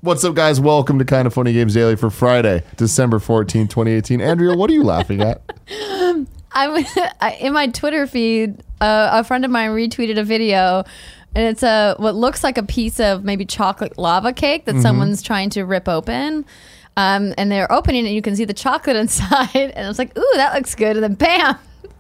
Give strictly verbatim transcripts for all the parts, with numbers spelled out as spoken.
What's up, guys? Welcome to Kind of Funny Games Daily for Friday, December fourteenth, twenty eighteen. Andrea, what are you laughing at? I'm in my Twitter feed. Uh, a friend of mine retweeted a video, and it's a what looks like a piece of maybe chocolate lava cake that mm-hmm. someone's trying to rip open. Um, and they're opening it, and you can see the chocolate inside. And I was like, "Ooh, that looks good!" And then, bam,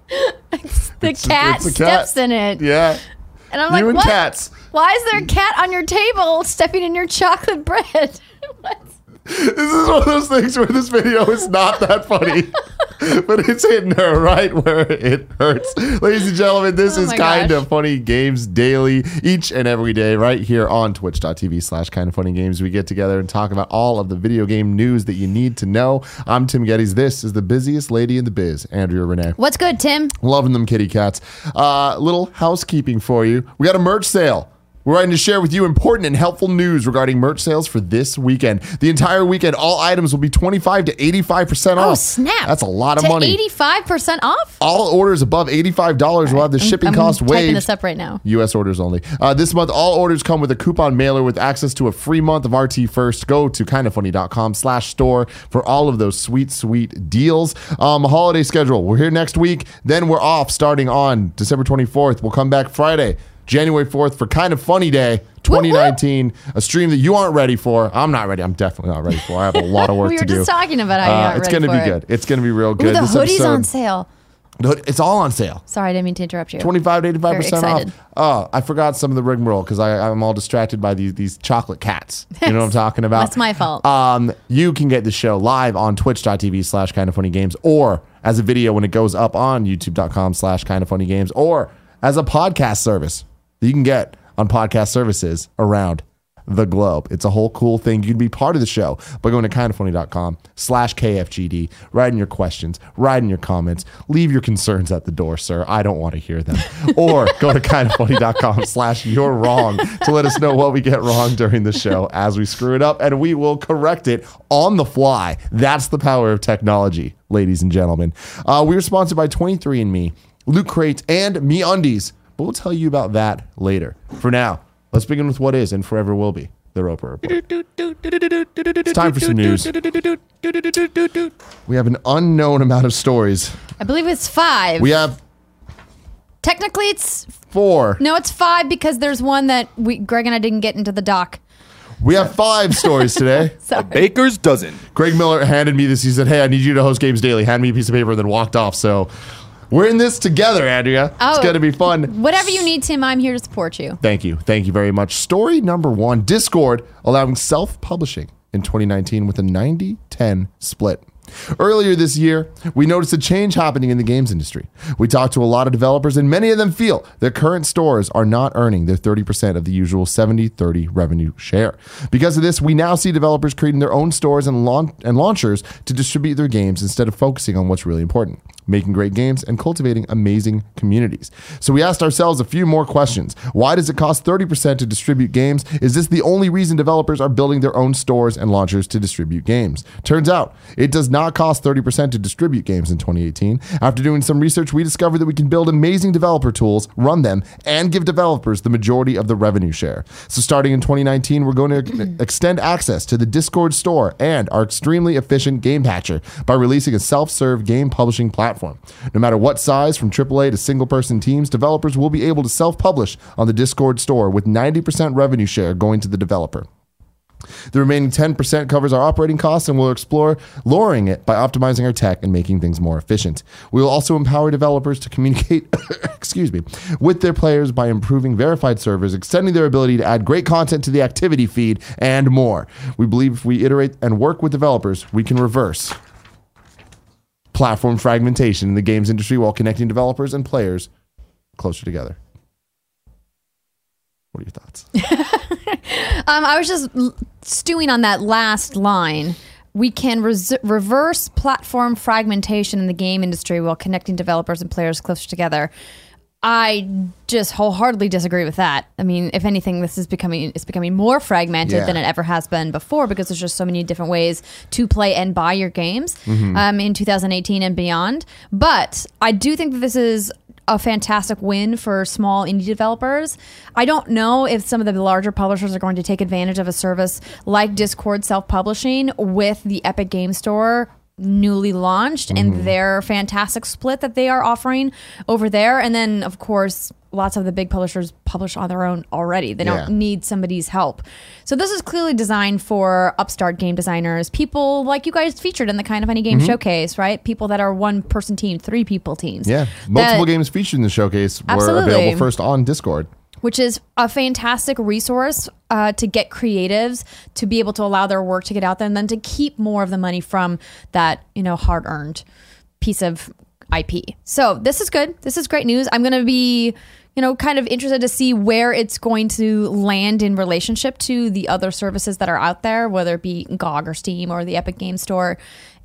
the it's, cat it's steps cat. in it. Yeah. And I'm you like, and "What? Cats. Why is there a cat on your table stepping in your chocolate bread?" What? This is one of those things where this video is not that funny, but it's hitting her right where it hurts. Ladies and gentlemen, this Oh is my Kind gosh. of Funny Games Daily, each and every day right here on twitch.tv slash Kind of Funny Games. We get together and talk about all of the video game news that you need to know. I'm Tim Geddes. This is the busiest lady in the biz, Andrea Renee. What's good, Tim? Loving them kitty cats. Uh, little housekeeping for you. We got a merch sale. We're writing to share with you important and helpful news regarding merch sales for this weekend. The entire weekend, all items will be twenty-five to eighty-five percent off. Oh, snap. That's a lot of to money. eighty-five percent off? All orders above eighty-five dollars will have the shipping I'm, cost I'm waived. typing this up right now. U S orders only. Uh, this month, all orders come with a coupon mailer with access to a free month of R T First. Go to kindoffunny.com slash store for all of those sweet, sweet deals. Um, holiday schedule. We're here next week. Then we're off starting on December twenty-fourth. We'll come back Friday, January fourth for Kind of Funny Day twenty nineteen, whoop, whoop. A stream that you aren't ready for. I'm not ready. I'm definitely not ready for. I have a lot of work we to do. We were just talking about how you're uh, not It's ready going to be for good. it. It's going to be real good. Ooh, the this hoodie's episode, on sale. It's all on sale. Sorry, I didn't mean to interrupt you. twenty-five to eighty-five percent Very off. excited. Oh, I forgot some of the rigmarole because I'm all distracted by these these chocolate cats. You know what I'm talking about? That's my fault. Um, you can get the show live on twitch.tv slash kind of funny games or as a video when it goes up on youtube.com slash kind of funny games or as a podcast service that you can get on podcast services around the globe. It's a whole cool thing. You can be part of the show by going to kindoffunny.com slash KFGD, writing your questions, writing your comments, leave your concerns at the door, sir. I don't want to hear them. Or go to kindoffunny.com slash you're wrong to let us know what we get wrong during the show as we screw it up, and we will correct it on the fly. That's the power of technology, ladies and gentlemen. Uh, we are sponsored by twenty-three and me, Loot Crate, and MeUndies, but we'll tell you about that later. For now, let's begin with what is and forever will be the Roper Report. It's time for some news. We have an unknown amount of stories. I believe it's five. We have Technically, it's... four. No, it's five because there's one that we Greg and I didn't get into the doc. We have five stories today. Sorry. Baker's dozen. Greg Miller handed me this. He said, hey, I need you to host Games Daily. Hand me a piece of paper and then walked off. So we're in this together, Andrea. Oh, it's going to be fun. Whatever you need, Tim, I'm here to support you. Thank you. Thank you very much. Story number one, Discord allowing self-publishing in twenty nineteen with a ninety ten split. Earlier this year, we noticed a change happening in the games industry. We talked to a lot of developers, and many of them feel their current stores are not earning their thirty percent of the usual seventy thirty revenue share. Because of this, we now see developers creating their own stores and, launch- and launchers to distribute their games instead of focusing on what's really important, making great games and cultivating amazing communities. So we asked ourselves a few more questions. Why does it cost thirty percent to distribute games? Is this the only reason developers are building their own stores and launchers to distribute games? Turns out, it does not cost thirty percent to distribute games in twenty eighteen. After doing some research, we discovered that we can build amazing developer tools, run them, and give developers the majority of the revenue share. So starting in twenty nineteen, we're going to extend access to the Discord store and our extremely efficient Game Patcher by releasing a self-serve game publishing platform. No matter what size, from triple A to single-person teams, developers will be able to self-publish on the Discord store with ninety percent revenue share going to the developer. The remaining ten percent covers our operating costs, and we'll explore lowering it by optimizing our tech and making things more efficient. We will also empower developers to communicate excuse me, with their players by improving verified servers, extending their ability to add great content to the activity feed, and more. We believe if we iterate and work with developers, we can reverse platform fragmentation in the games industry while connecting developers and players closer together. What are your thoughts? um, I was just l- stewing on that last line. We can res- reverse platform fragmentation in the game industry while connecting developers and players closer together. I just wholeheartedly disagree with that. I mean, if anything, this is becoming it's becoming more fragmented Yeah. than it ever has been before because there's just so many different ways to play and buy your games mm-hmm. um, in two thousand eighteen and beyond. But I do think that this is a fantastic win for small indie developers. I don't know if some of the larger publishers are going to take advantage of a service like Discord self-publishing with the Epic Game Store newly launched mm-hmm. and their fantastic split that they are offering over there. And then, of course, lots of the big publishers publish on their own already. They don't yeah. need somebody's help. So this is clearly designed for upstart game designers, people like you guys featured in the Kind of Funny Game mm-hmm. Showcase, right? People that are one person team, three people teams. Yeah, multiple that, games featured in the showcase were absolutely. available first on Discord. Which is a fantastic resource uh, to get creatives to be able to allow their work to get out there and then to keep more of the money from that, you know, hard-earned piece of I P. So this is good. This is great news. I'm going to be, you know, kind of interested to see where it's going to land in relationship to the other services that are out there, whether it be G O G or Steam or the Epic Game Store,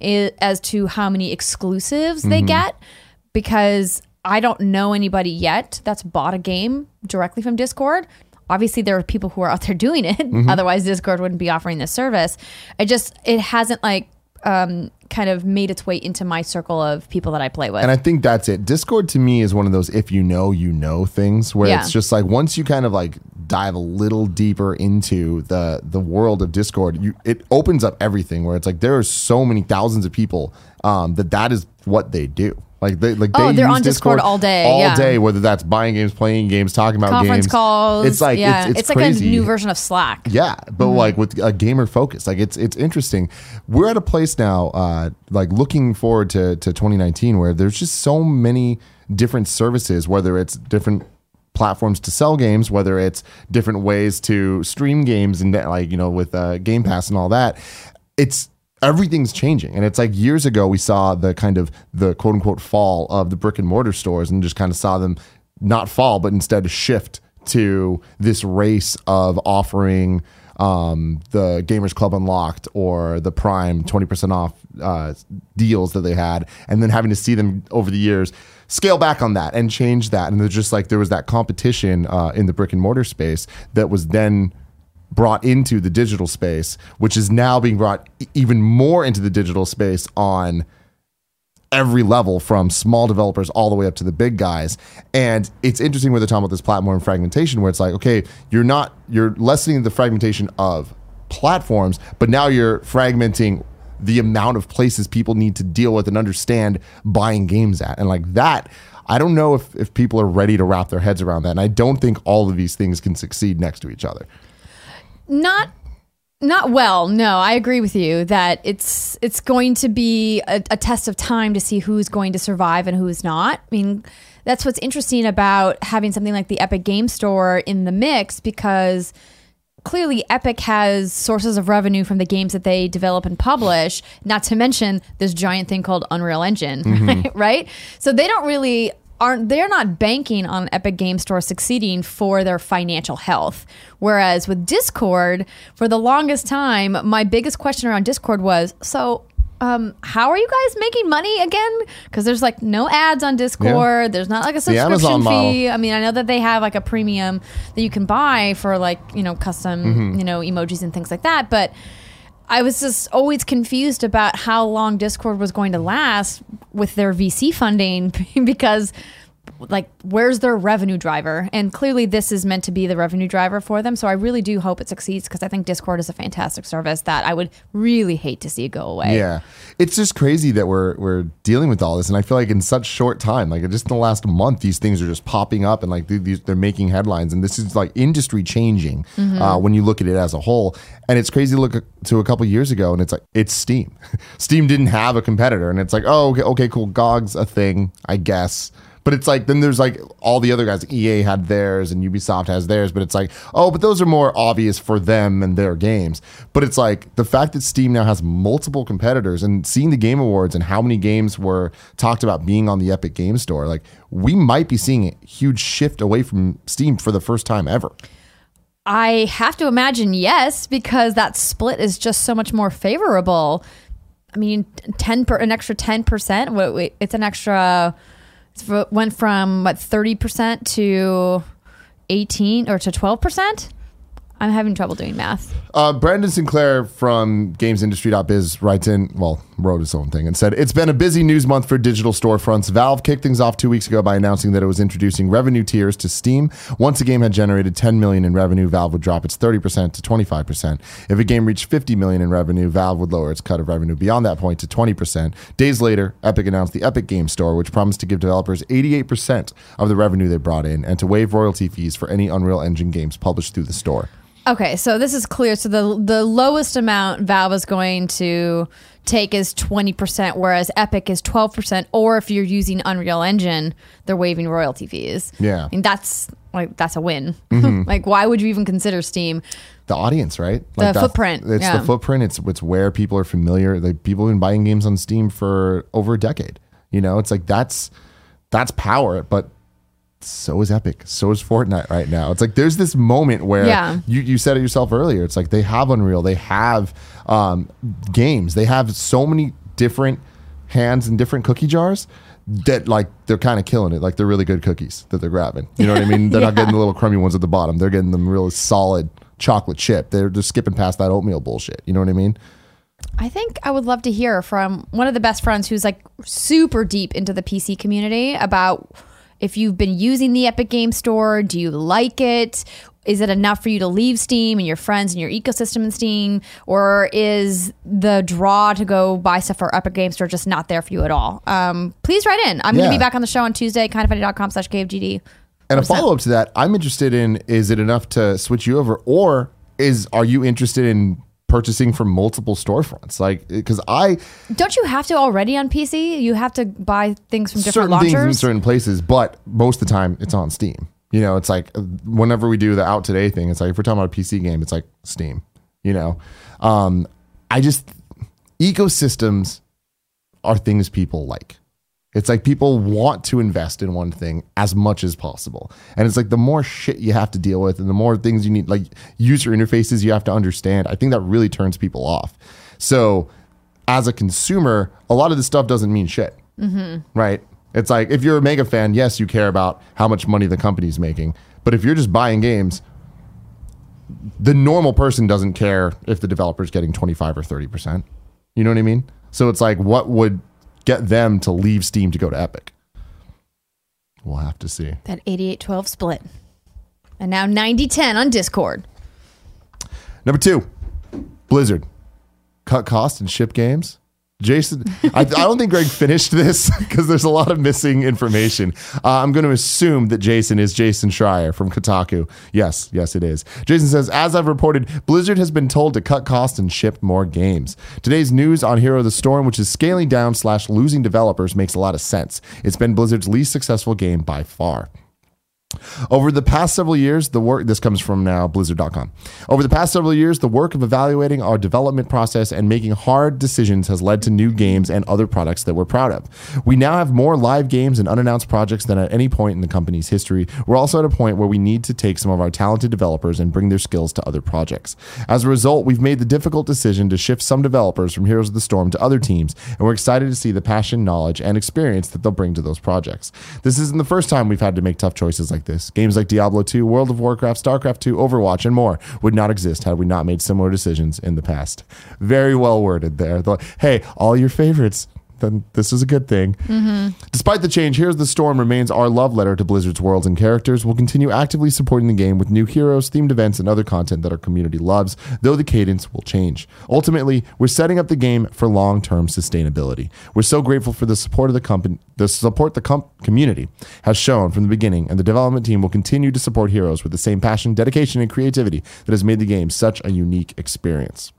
as to how many exclusives mm-hmm. they get, because I don't know anybody yet that's bought a game directly from Discord. Obviously, there are people who are out there doing it. Mm-hmm. Otherwise, Discord wouldn't be offering this service. It just, it hasn't like um, kind of made its way into my circle of people that I play with. And I think that's it. Discord to me is one of those if you know, you know things where yeah. it's just like once you kind of like dive a little deeper into the the world of Discord, you it opens up everything where it's like there are so many thousands of people um, that that is what they do. Like they, like oh, they they're use on Discord, Discord all day, all yeah. day. Whether that's buying games, playing games, talking about conference games, calls. It's like yeah. it's, it's, it's like crazy. a new version of Slack. Yeah, but mm-hmm. like with a gamer focus, like it's it's interesting. We're at a place now, uh, like looking forward to to twenty nineteen, where there's just so many different services, whether it's different platforms to sell games, whether it's different ways to stream games, and like you know with uh, Game Pass and all that. It's everything's changing. And it's like years ago we saw the kind of the quote unquote fall of the brick and mortar stores and just kind of saw them not fall, but instead shift to this race of offering um, the Gamers Club Unlocked or the Prime twenty percent off uh, deals that they had, and then having to see them over the years scale back on that and change that. And there's just like there was that competition uh, in the brick and mortar space that was then brought into the digital space, which is now being brought even more into the digital space on every level, from small developers all the way up to the big guys. And it's interesting where they're talking about this platform fragmentation, where it's like, okay, you're not, you're lessening the fragmentation of platforms, but now you're fragmenting the amount of places people need to deal with and understand buying games at. And like that, I don't know if, if people are ready to wrap their heads around that. And I don't think all of these things can succeed next to each other. Not not well. No, I agree with you that it's it's going to be a, a test of time to see who's going to survive and who's not. I mean, that's what's interesting about having something like the Epic Game Store in the mix, because clearly Epic has sources of revenue from the games that they develop and publish, not to mention this giant thing called Unreal Engine, mm-hmm. right? So they don't really aren't they're not banking on Epic Game Store succeeding for their financial health. Whereas with Discord, for the longest time, my biggest question around Discord was, so um, how are you guys making money again? Because there's like no ads on Discord. Yeah. There's not like a subscription fee. Model. I mean, I know that they have like a premium that you can buy for like, you know, custom, mm-hmm. you know, emojis and things like that. But I was just always confused about how long Discord was going to last with their V C funding, because like, where's their revenue driver? And clearly this is meant to be the revenue driver for them. So I really do hope it succeeds, because I think Discord is a fantastic service that I would really hate to see go away. Yeah. It's just crazy that we're we're dealing with all this. And I feel like in such short time, like just in the last month, these things are just popping up and like these, they're making headlines. And this is like industry changing mm-hmm. uh, when you look at it as a whole. And it's crazy to look to a couple years ago and it's like, it's Steam. Steam didn't have a competitor. And it's like, oh, okay, okay, cool. G O G's a thing, I guess. But it's like, then there's like all the other guys. E A had theirs and Ubisoft has theirs. But it's like, oh, but those are more obvious for them and their games. But it's like the fact that Steam now has multiple competitors, and seeing the Game Awards and how many games were talked about being on the Epic Game Store, like we might be seeing a huge shift away from Steam for the first time ever. I have to imagine yes, because that split is just so much more favorable. I mean, ten per, an extra ten percent. Wait, wait, it's an extra. It went from what thirty percent to eighteen or to twelve percent. I'm having trouble doing math. Uh, Brandon Sinclair from games industry dot biz writes in, well, wrote his own thing and said, it's been a busy news month for digital storefronts. Valve kicked things off two weeks ago by announcing that it was introducing revenue tiers to Steam. Once a game had generated ten million dollars in revenue, Valve would drop its thirty percent to twenty-five percent. If a game reached fifty million dollars in revenue, Valve would lower its cut of revenue beyond that point to twenty percent. Days later, Epic announced the Epic Game Store, which promised to give developers eighty-eight percent of the revenue they brought in and to waive royalty fees for any Unreal Engine games published through the store. Okay, so this is clear. So the the lowest amount Valve is going to take is twenty percent, whereas Epic is twelve percent. Or if you're using Unreal Engine, they're waiving royalty fees. Yeah. I mean, that's like that's a win. Mm-hmm. Like, why would you even consider Steam? The audience, right? Like the footprint. It's yeah. the footprint. It's it's where people are familiar. Like, people have been buying games on Steam for over a decade. You know, it's like that's that's power, but so is Epic. So is Fortnite right now. It's like there's this moment where yeah. you, you said it yourself earlier. It's like they have Unreal. They have um, games. They have so many different hands and different cookie jars that like they're kind of killing it. Like they're really good cookies that they're grabbing. You know what I mean? They're yeah. not getting the little crummy ones at the bottom. They're getting them really solid chocolate chip. They're just skipping past that oatmeal bullshit. You know what I mean? I think I would love to hear from one of the best friends who's like super deep into the P C community about if you've been using the Epic Game Store. Do you like it? Is it enough for you to leave Steam and your friends and your ecosystem in Steam? Or is the draw to go buy stuff for Epic Game Store just not there for you at all? Um, please write in. I'm yeah. going to be back on the show on Tuesday, kindoffunny.com slash KFGD. And a follow-up to that, I'm interested in, is it enough to switch you over? Or is are you interested in purchasing from multiple storefronts? Like, because I don't you have to already on P C? You have to buy things from different certain launchers? things in certain places, but most of the time it's on Steam. You know, it's like whenever we do the Out Today thing, it's like if we're talking about a P C game, it's like Steam. You know, um, I just ecosystems are things people like. It's like people want to invest in one thing as much as possible. And it's like the more shit you have to deal with and the more things you need, like user interfaces you have to understand, I think that really turns people off. So as a consumer, a lot of this stuff doesn't mean shit, mm-hmm. right? It's like if you're a mega fan, yes, you care about how much money the company's making. But if you're just buying games, the normal person doesn't care if the developer's getting twenty-five or thirty percent. You know what I mean? So it's like, what would get them to leave Steam to go to Epic? We'll have to see. That eighty-eight twelve split. And now ninety ten on Discord. Number two, Blizzard. Cut cost and ship games. Jason, I, I don't think Greg finished this because there's a lot of missing information. Uh, I'm going to assume that Jason is Jason Schreier from Kotaku. Yes, yes, it is. Jason says, as I've reported, Blizzard has been told to cut costs and ship more games. Today's news on Hero of the Storm, which is scaling down slash losing developers, makes a lot of sense. It's been Blizzard's least successful game by far. Over the past several years, the work, this comes from now Blizzard dot com. Over the past several years, the work of evaluating our development process and making hard decisions has led to new games and other products that we're proud of. We now have more live games and unannounced projects than at any point in the company's history. We're also at a point where we need to take some of our talented developers and bring their skills to other projects. As a result, we've made the difficult decision to shift some developers from Heroes of the Storm to other teams, and we're excited to see the passion, knowledge, and experience that they'll bring to those projects. This isn't the first time we've had to make tough choices like this. Games like Diablo two, World of Warcraft, StarCraft two, Overwatch, and more would not exist had we not made similar decisions in the past. Very well worded there. The, hey, all your favorites, then this is a good thing. Mm-hmm. Despite the change, Here's the Storm remains our love letter to Blizzard's worlds and characters. We'll continue actively supporting the game with new heroes, themed events, and other content that our community loves, though the cadence will change. Ultimately, we're setting up the game for long-term sustainability. We're so grateful for the support of the company, the support the com- community has shown from the beginning, and the development team will continue to support Heroes with the same passion, dedication, and creativity that has made the game such a unique experience.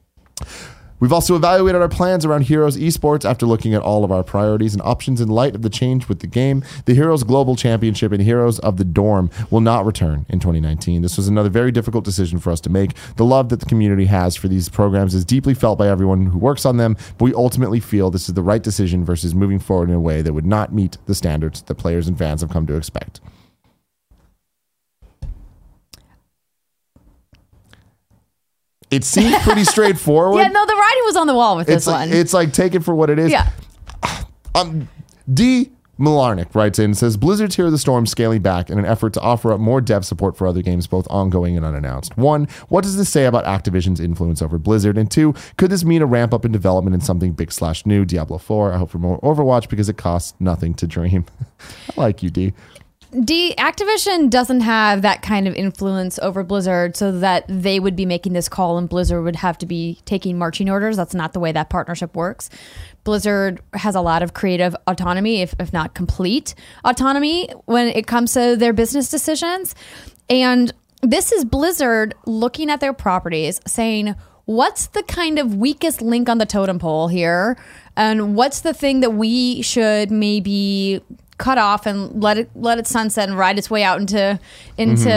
We've also evaluated our plans around Heroes Esports after looking at all of our priorities and options in light of the change with the game. The Heroes Global Championship and Heroes of the Dorm will not return in twenty nineteen. This was another very difficult decision for us to make. The love that the community has for these programs is deeply felt by everyone who works on them, but we ultimately feel this is the right decision versus moving forward in a way that would not meet the standards that players and fans have come to expect. It seems pretty straightforward. Yeah, no, the writing was on the wall with it's this like, one. It's like, take it for what it is. Yeah. Um, D, Malarnik writes in and says, Blizzard's Hear the Storm scaling back in an effort to offer up more dev support for other games, both ongoing and unannounced. One, what does this say about Activision's influence over Blizzard? And two, could this mean a ramp up in development in something big slash new, Diablo four? I hope for more Overwatch because it costs nothing to dream. I like you, D. D, Activision doesn't have that kind of influence over Blizzard so that they would be making this call and Blizzard would have to be taking marching orders. That's not the way that partnership works. Blizzard has a lot of creative autonomy, if, if not complete autonomy, when it comes to their business decisions. And this is Blizzard looking at their properties saying, what's the kind of weakest link on the totem pole here? And what's the thing that we should maybe cut off and let it let it sunset and ride its way out into into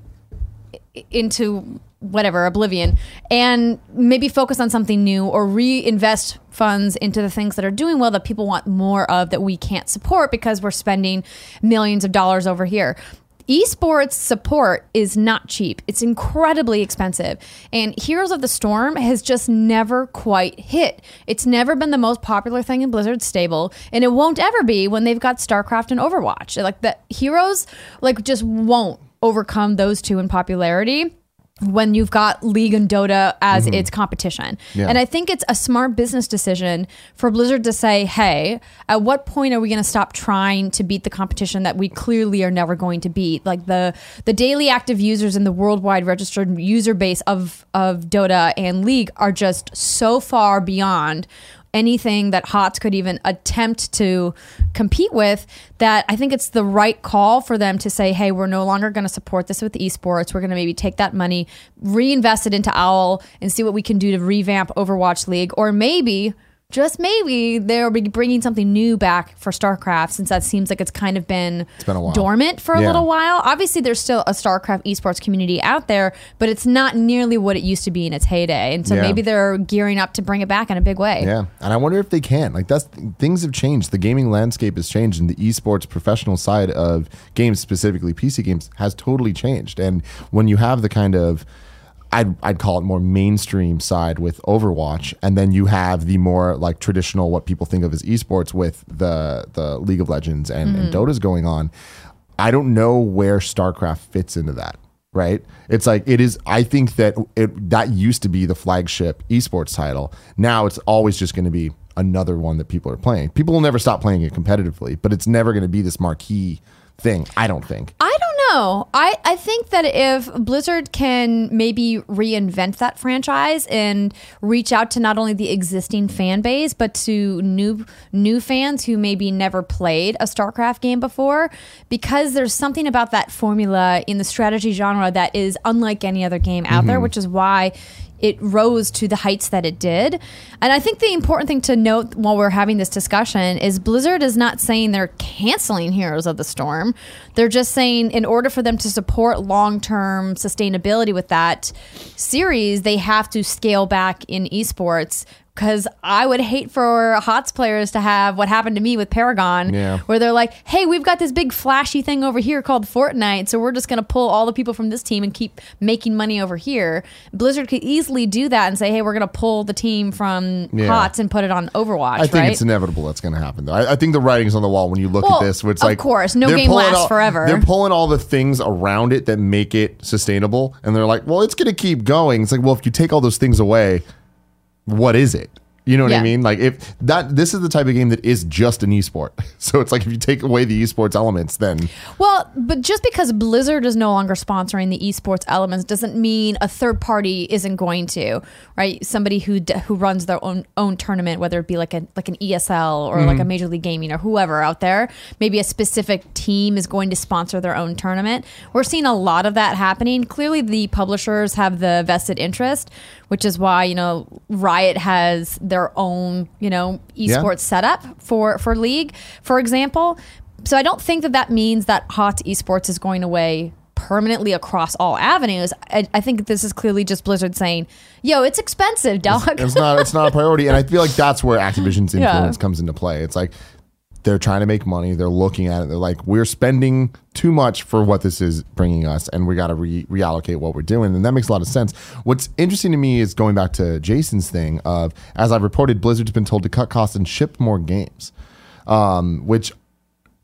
mm-hmm. into whatever oblivion, and maybe focus on something new or reinvest funds into the things that are doing well that people want more of that we can't support because we're spending millions of dollars over here. Esports support is not cheap. It's incredibly expensive. And Heroes of the Storm has just never quite hit. It's never been the most popular thing in Blizzard's stable, and it won't ever be when they've got StarCraft and Overwatch. Like the Heroes like just won't overcome those two in popularity when you've got League and Dota as mm-hmm. its competition. Yeah. And I think it's a smart business decision for Blizzard to say, hey, at what point are we going to stop trying to beat the competition that we clearly are never going to beat? Like the the daily active users and the worldwide registered user base of, of Dota and League are just so far beyond anything that HOTS could even attempt to compete with, that I think it's the right call for them to say, hey, we're no longer going to support this with esports. We're going to maybe take that money, reinvest it into OWL, and see what we can do to revamp Overwatch League. Or maybe, just maybe, they'll be bringing something new back for StarCraft, since that seems like it's kind of been, it's been a while. dormant for a yeah. little while. Obviously, there's still a StarCraft esports community out there, but it's not nearly what it used to be in its heyday. And so yeah. maybe they're gearing up to bring it back in a big way. Yeah, and I wonder if they can. Like, that's things have changed. The gaming landscape has changed, and the esports professional side of games, specifically P C games, has totally changed. And when you have the kind of I'd, I'd call it more mainstream side with Overwatch, and then you have the more like traditional, what people think of as esports with the the League of Legends and, mm-hmm. and Dota's going on. I don't know where StarCraft fits into that, right? It's like, it is, I think that it that used to be the flagship esports title. Now it's always just going to be another one that people are playing. People will never stop playing it competitively, but it's never going to be this marquee thing, I don't think. I don't know. I, I think that if Blizzard can maybe reinvent that franchise and reach out to not only the existing fan base, but to new new fans who maybe never played a StarCraft game before, because there's something about that formula in the strategy genre that is unlike any other game out mm-hmm. there, which is why it rose to the heights that it did. And I think the important thing to note while we're having this discussion is Blizzard is not saying they're canceling Heroes of the Storm. They're just saying in order for them to support long-term sustainability with that series, they have to scale back in esports. Because I would hate for HOTS players to have what happened to me with Paragon, yeah. where they're like, hey, we've got this big flashy thing over here called Fortnite, so we're just going to pull all the people from this team and keep making money over here. Blizzard could easily do that and say, hey, we're going to pull the team from yeah. HOTS and put it on Overwatch, I think right? it's inevitable that's going to happen, though. I, I think the writing's on the wall when you look well, at this. Where it's of like, course, no game lasts all, forever. They're pulling all the things around it that make it sustainable, and they're like, well, it's going to keep going. It's like, well, if you take all those things away, what is it? You know what yeah. I mean? Like, if that, this is the type of game that is just an esport. So it's like, if you take away the esports elements, then. Well, but just because Blizzard is no longer sponsoring the esports elements doesn't mean a third party isn't going to, right? Somebody who who runs their own own tournament, whether it be like a like an E S L or mm-hmm. like a Major League Gaming or whoever out there, maybe a specific team is going to sponsor their own tournament. We're seeing a lot of that happening. Clearly, the publishers have the vested interest, which is why, you know, Riot has their own, you know, esports yeah. setup for, for League, for example. So I don't think that that means that HOTS esports is going away permanently across all avenues. I, I think this is clearly just Blizzard saying, yo, it's expensive, dog. It's, it's not it's not a priority. And I feel like that's where Activision's influence yeah. comes into play. It's like, they're trying to make money. They're looking at it. They're like, we're spending too much for what this is bringing us, and we got to re- reallocate what we're doing. And that makes a lot of sense. What's interesting to me is going back to Jason's thing of, as I've reported, Blizzard's been told to cut costs and ship more games, um, which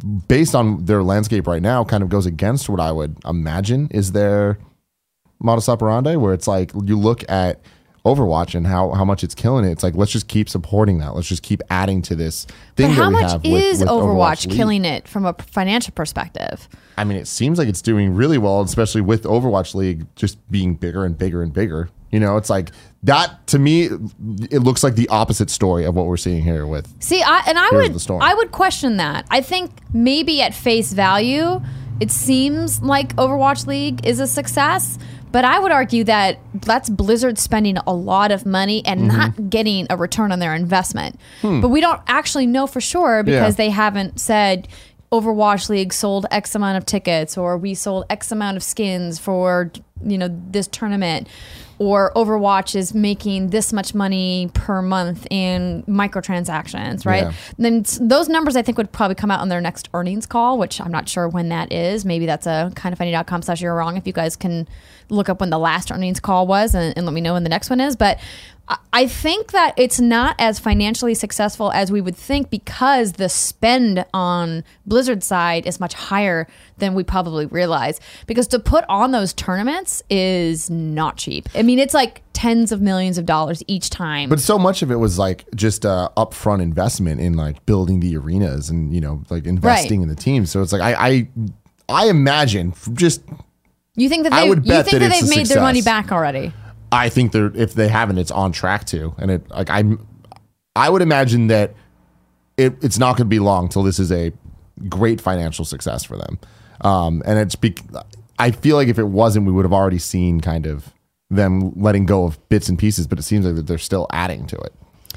based on their landscape right now, kind of goes against what I would imagine is their modus operandi, where it's like you look at Overwatch and how, how much it's killing it. It's like, let's just keep supporting that. Let's just keep adding to this thing But that how we much have is with, with Overwatch, Overwatch League. killing it from a financial perspective? I mean, it seems like it's doing really well, especially with Overwatch League just being bigger and bigger and bigger. You know, it's like that to me, it looks like the opposite story of what we're seeing here with. See, I and I Here's would the Storm. I would question that. I think maybe at face value, it seems like Overwatch League is a success, but I would argue that that's Blizzard spending a lot of money and Mm-hmm. not getting a return on their investment. But we don't actually know for sure because Yeah. they haven't said Overwatch League sold X amount of tickets, or we sold X amount of skins for, you know, this tournament, or Overwatch is making this much money per month in microtransactions, right? Yeah. Then s- those numbers I think would probably come out on their next earnings call, which I'm not sure when that is. Maybe that's a kindoffunny.com slash you're wrong if you guys can look up when the last earnings call was and, and let me know when the next one is. But I- I think that it's not as financially successful as we would think because the spend on Blizzard's side is much higher than we probably realize. Because to put on those tournaments is not cheap. I mean, it's like tens of millions of dollars each time. But so much of it was like just a upfront investment in like building the arenas and, you know, like investing Right. in the team. So it's like, I, I, I imagine just, you think that I they, would you bet think that that it's they've a made their money success. back already? I think they're, if they haven't, it's on track to. And it, like, I'm, I would imagine that it, it's not going to be long till this is a great financial success for them. Um, and it's, be, I feel like if it wasn't, we would have already seen kind of them letting go of bits and pieces, but it seems like that they're still adding to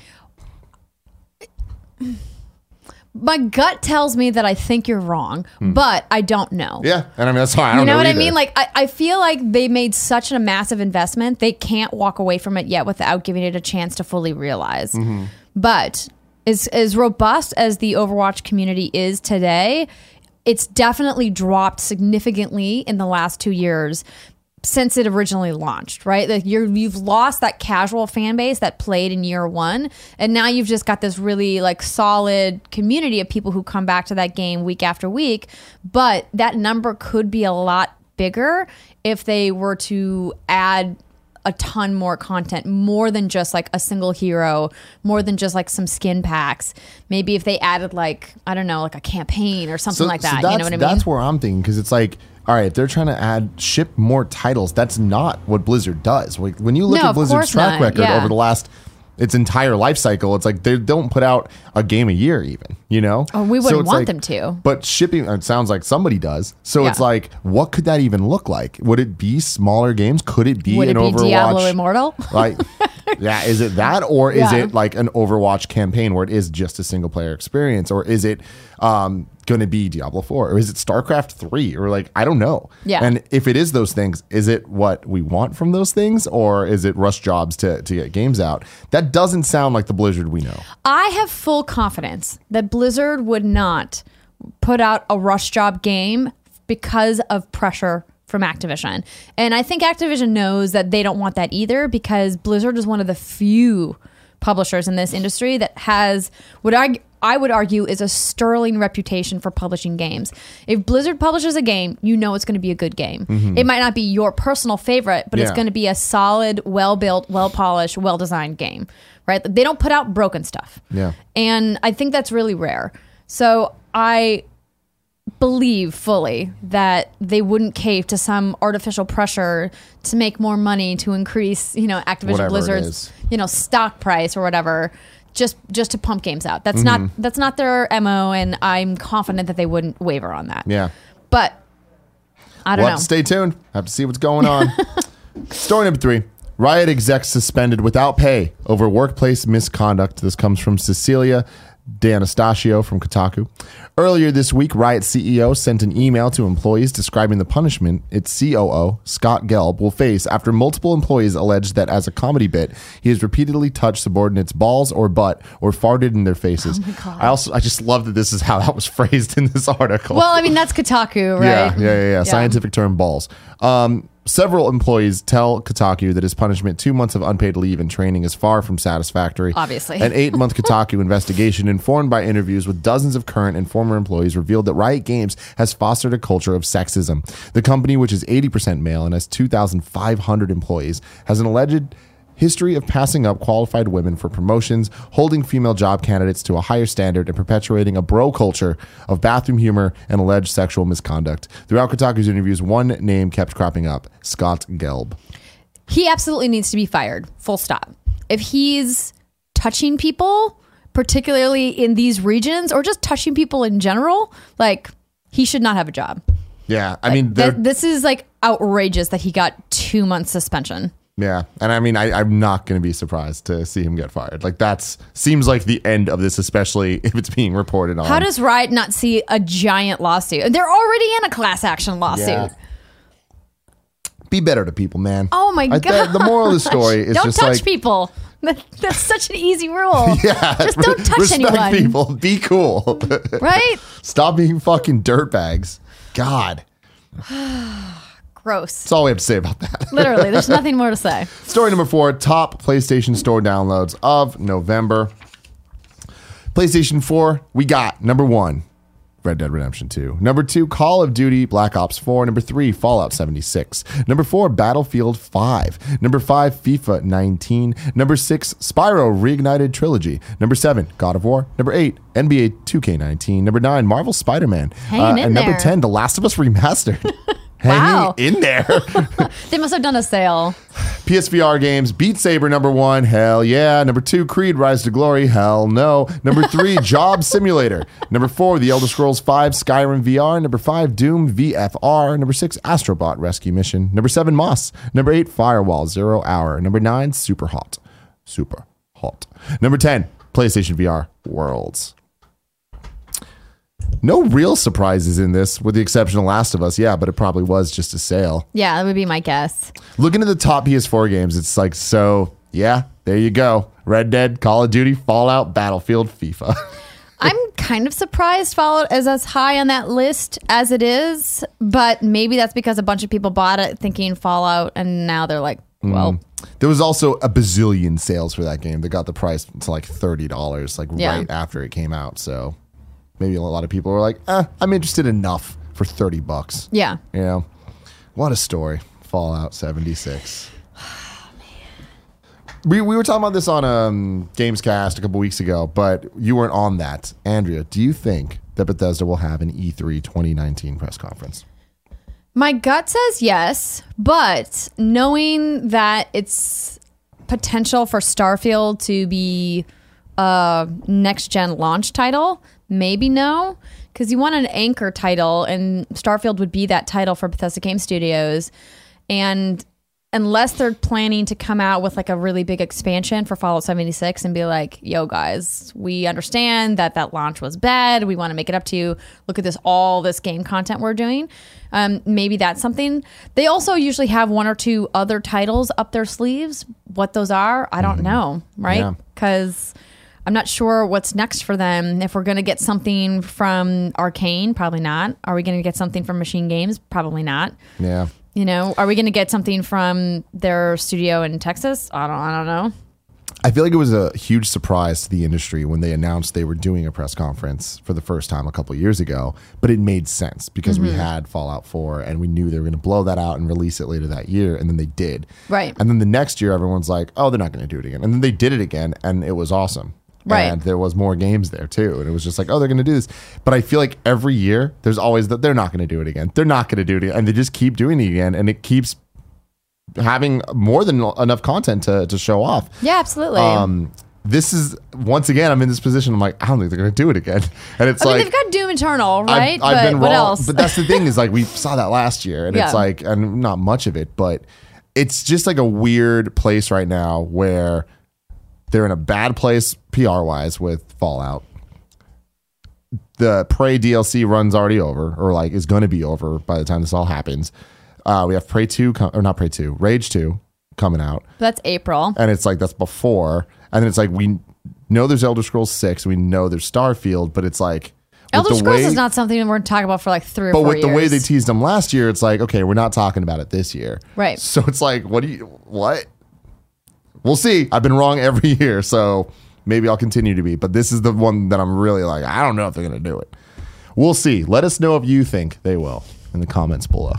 it. My gut tells me that I think you're wrong, but I don't know. Yeah. And I mean, that's why I don't You know, know what either. I mean? Like, I, I feel like they made such a massive investment, they can't walk away from it yet without giving it a chance to fully realize. Mm-hmm. But as, as robust as the Overwatch community is today, it's definitely dropped significantly in the last two years since it originally launched, right? Like you're you've lost that casual fan base that played in year one, and now you've just got this really like solid community of people who come back to that game week after week. But that number could be a lot bigger if they were to add a ton more content, more than just like a single hero, more than just like some skin packs. Maybe if they added like, I don't know, like a campaign or something like that. that's, You know what I mean? That's where I'm thinking, because it's like, all right, they're trying to add ship more titles. That's not what Blizzard does. Like, when you look No, at of Blizzard's course track not. record Yeah. over the last its entire life cycle, it's like they don't put out a game a year, even. You know, Or we So wouldn't it's want like- them to. But shipping, it sounds like somebody does. So it's Yeah. like, what could that even look like? Would it be smaller games? Could it be Would it an be Overwatch? Diablo Immortal? Like, yeah, is it that, or is Yeah. it like an Overwatch campaign where it is just a single player experience, or is it um, going to be Diablo four, or is it StarCraft three, or like, I don't know. Yeah. And if it is those things, is it what we want from those things, or is it rush jobs to to get games out? That doesn't sound like the Blizzard we know. I have full confidence that Blizzard would not put out a rush job game because of pressure from Activision. And I think Activision knows that they don't want that either, because Blizzard is one of the few publishers in this industry that has what I I would argue is a sterling reputation for publishing games. If Blizzard publishes a game, you know it's going to be a good game. It might not be your personal favorite, but it's Yeah. going to be a solid, well-built, well-polished, well-designed game, right? They don't put out broken stuff. Yeah. And I think that's really rare. So I believe fully that they wouldn't cave to some artificial pressure to make more money, to increase, you know, Activision Whatever it Blizzard's, is. you know, stock price or whatever, just just to pump games out. That's Mm-hmm. not that's not their M O, and I'm confident that they wouldn't waver on that. Yeah. But I don't We'll know. have to stay tuned. Have to see what's going on. Story number three. Riot execs suspended without pay over workplace misconduct. This comes from Cecilia D'Anastasio from Kotaku. Earlier this week, Riot C E O sent an email to employees describing the punishment its C O O, Scott Gelb, will face after multiple employees alleged that as a comedy bit, he has repeatedly touched subordinates' balls or butt or farted in their faces. Oh my God. I also I just love that this is how that was phrased in this article. Well, I mean, that's Kotaku, Yeah, right? yeah, yeah, yeah. Scientific term balls. Um, Several employees tell Kotaku that his punishment, two months of unpaid leave and training, is far from satisfactory. Obviously. An eight-month Kotaku investigation, informed by interviews with dozens of current and former employees, revealed that Riot Games has fostered a culture of sexism. The company, which is eighty percent male and has two thousand five hundred employees, has an alleged history of passing up qualified women for promotions, holding female job candidates to a higher standard, and perpetuating a bro culture of bathroom humor and alleged sexual misconduct. Throughout Kotaku's interviews, one name kept cropping up: Scott Gelb. He absolutely needs to be fired. Full stop. If he's touching people, particularly in these regions, or just touching people in general, like, he should not have a job. Yeah, I Like, mean, th- this is like outrageous that he got two months suspension. yeah, and I mean, I, I'm not going to be surprised to see him get fired. Like, that's seems like the end of this, especially if it's being reported on. How does Riot not see a giant lawsuit? They're already in a class action lawsuit. Yeah. Be better to people, man. Oh my I- god! The, the moral of the story is don't just touch like, people. That, that's such an easy rule. yeah, just don't touch respect anyone. people. Be cool. Right? Stop being fucking dirtbags. God, Gross. that's all we have to say about that. Literally, there's nothing more to say. Story number four: top PlayStation Store downloads of November. PlayStation four, we got number one, Red Dead Redemption two. Number two, Call of Duty Black Ops four. Number three, Fallout seventy-six. Number four, Battlefield five. Number five, FIFA nineteen. Number six, Spyro Reignited Trilogy. Number seven, God of War. Number eight, N B A two K nineteen. Number nine, Marvel Spider-Man. Hanging in and number there. ten, The Last of Us Remastered. Wow. Hanging in there. They must have done a sale. P S V R games, Beat Saber number one, hell yeah. Number two, Creed Rise to Glory, hell no. Number three, Job Simulator. Number four, The Elder Scrolls five, Skyrim V R. Number five, Doom V F R. Number six, Astrobot Rescue Mission. Number seven, Moss. Number eight, Firewall Zero Hour. Number nine, Super Hot. Super Hot. Number ten, PlayStation V R Worlds. No real surprises in this, with the exception of Last of Us. Yeah, but it probably was just a sale. Yeah, that would be my guess. Looking at the top P S four games, it's like, so, yeah, there you go. Red Dead, Call of Duty, Fallout, Battlefield, FIFA. I'm kind of surprised Fallout is as high on that list as it is, but maybe that's because a bunch of people bought it thinking Fallout, and now they're like, well. Mm. There was also a bazillion sales for that game. They got the price to like thirty dollars, like Yeah. right after it came out. So maybe a lot of people were like, eh, I'm interested enough for thirty bucks. Yeah. You know, what a story. Fallout seventy-six. We, we were talking about this on um, Gamescast a couple weeks ago, but you weren't on that. Andrea, do you think that Bethesda will have an E three twenty nineteen press conference? My gut says yes, but knowing that it's potential for Starfield to be a next-gen launch title, maybe no, because you want an anchor title, and Starfield would be that title for Bethesda Game Studios. And unless they're planning to come out with like a really big expansion for Fallout seventy-six and be like, yo guys, we understand that that launch was bad. We want to make it up to you. Look at this, all this game content we're doing. Um, maybe that's something. They also usually have one or two other titles up their sleeves. What those are, I don't Mm-hmm. know, right? Yeah. Because I'm not sure what's next for them. If we're going to get something from Arcane, probably not. Are we going to get something from Machine Games? Probably not. Yeah. You know, are we going to get something from their studio in Texas? I don't, I don't know. I feel like it was a huge surprise to the industry when they announced they were doing a press conference for the first time a couple of years ago, but it made sense because we had Fallout four and we knew they were going to blow that out and release it later that year, and then they did. Right. And then the next year, everyone's like, oh, they're not going to do it again. And then they did it again, and it was awesome. Right. And there was more games there too. And it was just like, oh, they're going to do this. But I feel like every year, there's always that they're not going to do it again. They're not going to do it again. And they just keep doing it again. And it keeps having more than enough content to, to show off. Yeah, absolutely. Um, this is, once again, I'm in this position. I'm like, I don't think they're going to do it again. And it's I mean, like, they've got Doom Eternal, I've- right? I've, but been what wrong. else? But that's the thing is like, we saw that last year, and Yeah. it's like, and not much of it, but it's just like a weird place right now where they're in a bad place P R wise with Fallout. The Prey D L C run's already over, or like is going to be over by the time this all happens. Uh, we have Prey two, com- or not Prey two, Rage two coming out. That's April. And it's like, that's before. And then it's like, we know there's Elder Scrolls six. We know there's Starfield, but it's like, Elder the Scrolls way- is not something that we're talking about for like three or But four with years. the way they teased them last year, it's like, okay, we're not talking about it this year. Right. So it's like, what do you, what? We'll see. I've been wrong every year, so maybe I'll continue to be. But this is the one that I'm really like, I don't know if they're going to do it. We'll see. Let us know if you think they will in the comments below.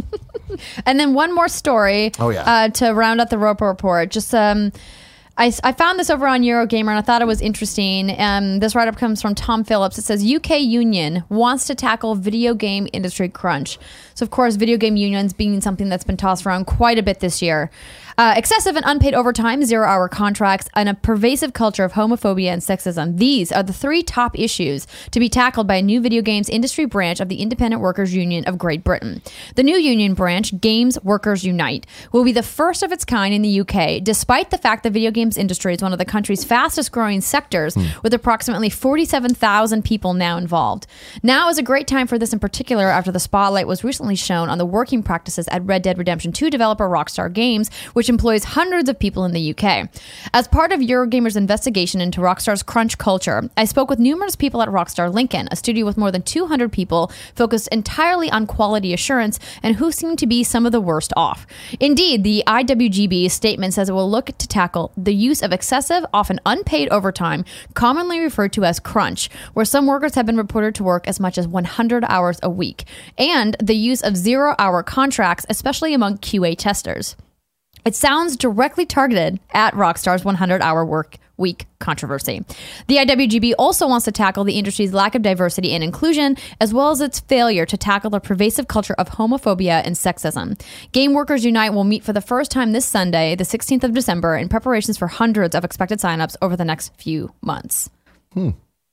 And then one more story. Oh, yeah. Uh, to round out the Roper Report. Just um, I, I found this over on Eurogamer and I thought it was interesting. Um, this write-up comes from Tom Phillips. It says U K union wants to tackle video game industry crunch. So of course, video game unions being something that's been tossed around quite a bit this year. Uh, excessive and unpaid overtime, zero-hour contracts, and a pervasive culture of homophobia and sexism. These are the three top issues to be tackled by a new video games industry branch of the Independent Workers Union of Great Britain. The new union branch, Games Workers Unite, will be the first of its kind in the U K, despite the fact the video games industry is one of the country's fastest-growing sectors, mm. with approximately forty-seven thousand people now involved. Now is a great time for this in particular after the spotlight was recently shown on the working practices at Red Dead Redemption two developer Rockstar Games, which employs hundreds of people in the U K. As part of Eurogamer's investigation into Rockstar's crunch culture, I spoke with numerous people at Rockstar Lincoln, a studio with more than two hundred people focused entirely on quality assurance and who seem to be some of the worst off. Indeed, the I W G B statement says it will look to tackle the use of excessive, often unpaid overtime, commonly referred to as crunch, where some workers have been reported to work as much as one hundred hours a week, and the use of zero-hour contracts, especially among Q A testers. It sounds directly targeted at Rockstar's one hundred hour work week controversy. The I W G B also wants to tackle the industry's lack of diversity and inclusion, as well as its failure to tackle the pervasive culture of homophobia and sexism. Game Workers Unite will meet for the first time this Sunday, the sixteenth of December, in preparations for hundreds of expected signups over the next few months. Hmm.